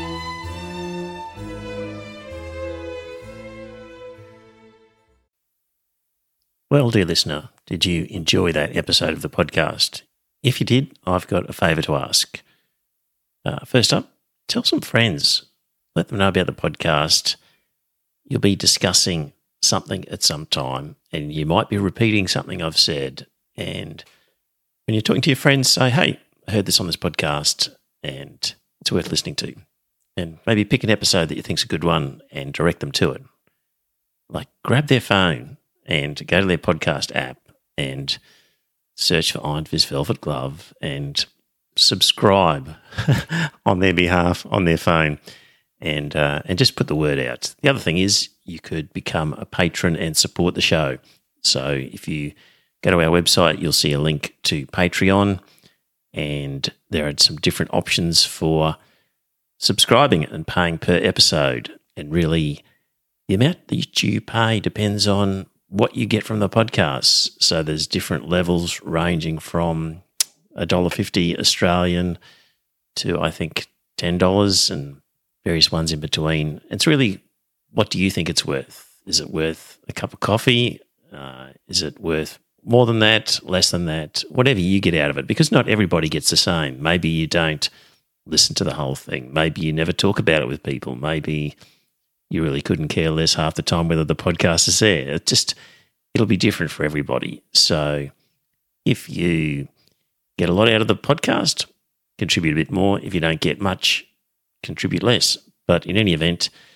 Well, dear listener, did you enjoy that episode of the podcast? If you did, I've got a favour to ask. Uh, first up, tell some friends. Let them know about the podcast. You'll be discussing something at some time, and you might be repeating something I've said. And when you're talking to your friends, say, hey, I heard this on this podcast, and it's worth listening to. And maybe pick an episode that you think's a good one and direct them to it. Like, grab their phone and go to their podcast app and search for Iron Fist Velvet Glove and subscribe on their behalf on their phone, and uh, and just put the word out. The other thing is you could become a patron and support the show. So if you go to our website, you'll see a link to Patreon, and there are some different options for subscribing and paying per episode. And really, the amount that you pay depends on what you get from the podcast. So there's different levels ranging from one dollar fifty Australian to, I think, ten dollars and various ones in between. It's really, what do you think it's worth? Is it worth a cup of coffee? Uh, is it worth more than that, less than that? Whatever you get out of it, because not everybody gets the same. Maybe you don't listen to the whole thing. Maybe you never talk about it with people. Maybe you really couldn't care less half the time whether the podcast is there. It just, it'll be different for everybody. So if you get a lot out of the podcast, contribute a bit more. If you don't get much, contribute less. But in any event,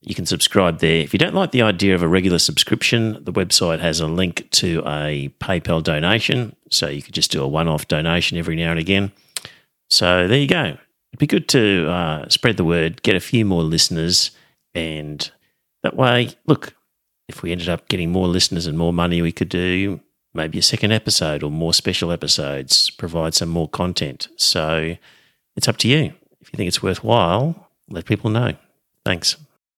You can subscribe there. If you don't like the idea of a regular subscription, the website has a link to a PayPal donation, so you could just do a one-off donation every now and again. So there you go. It'd be good to uh, spread the word, get a few more listeners, and that way, look, if we ended up getting more listeners and more money, we could do maybe a second episode or more special episodes, provide some more content. So it's up to you. If you think it's worthwhile, let people know. Thanks.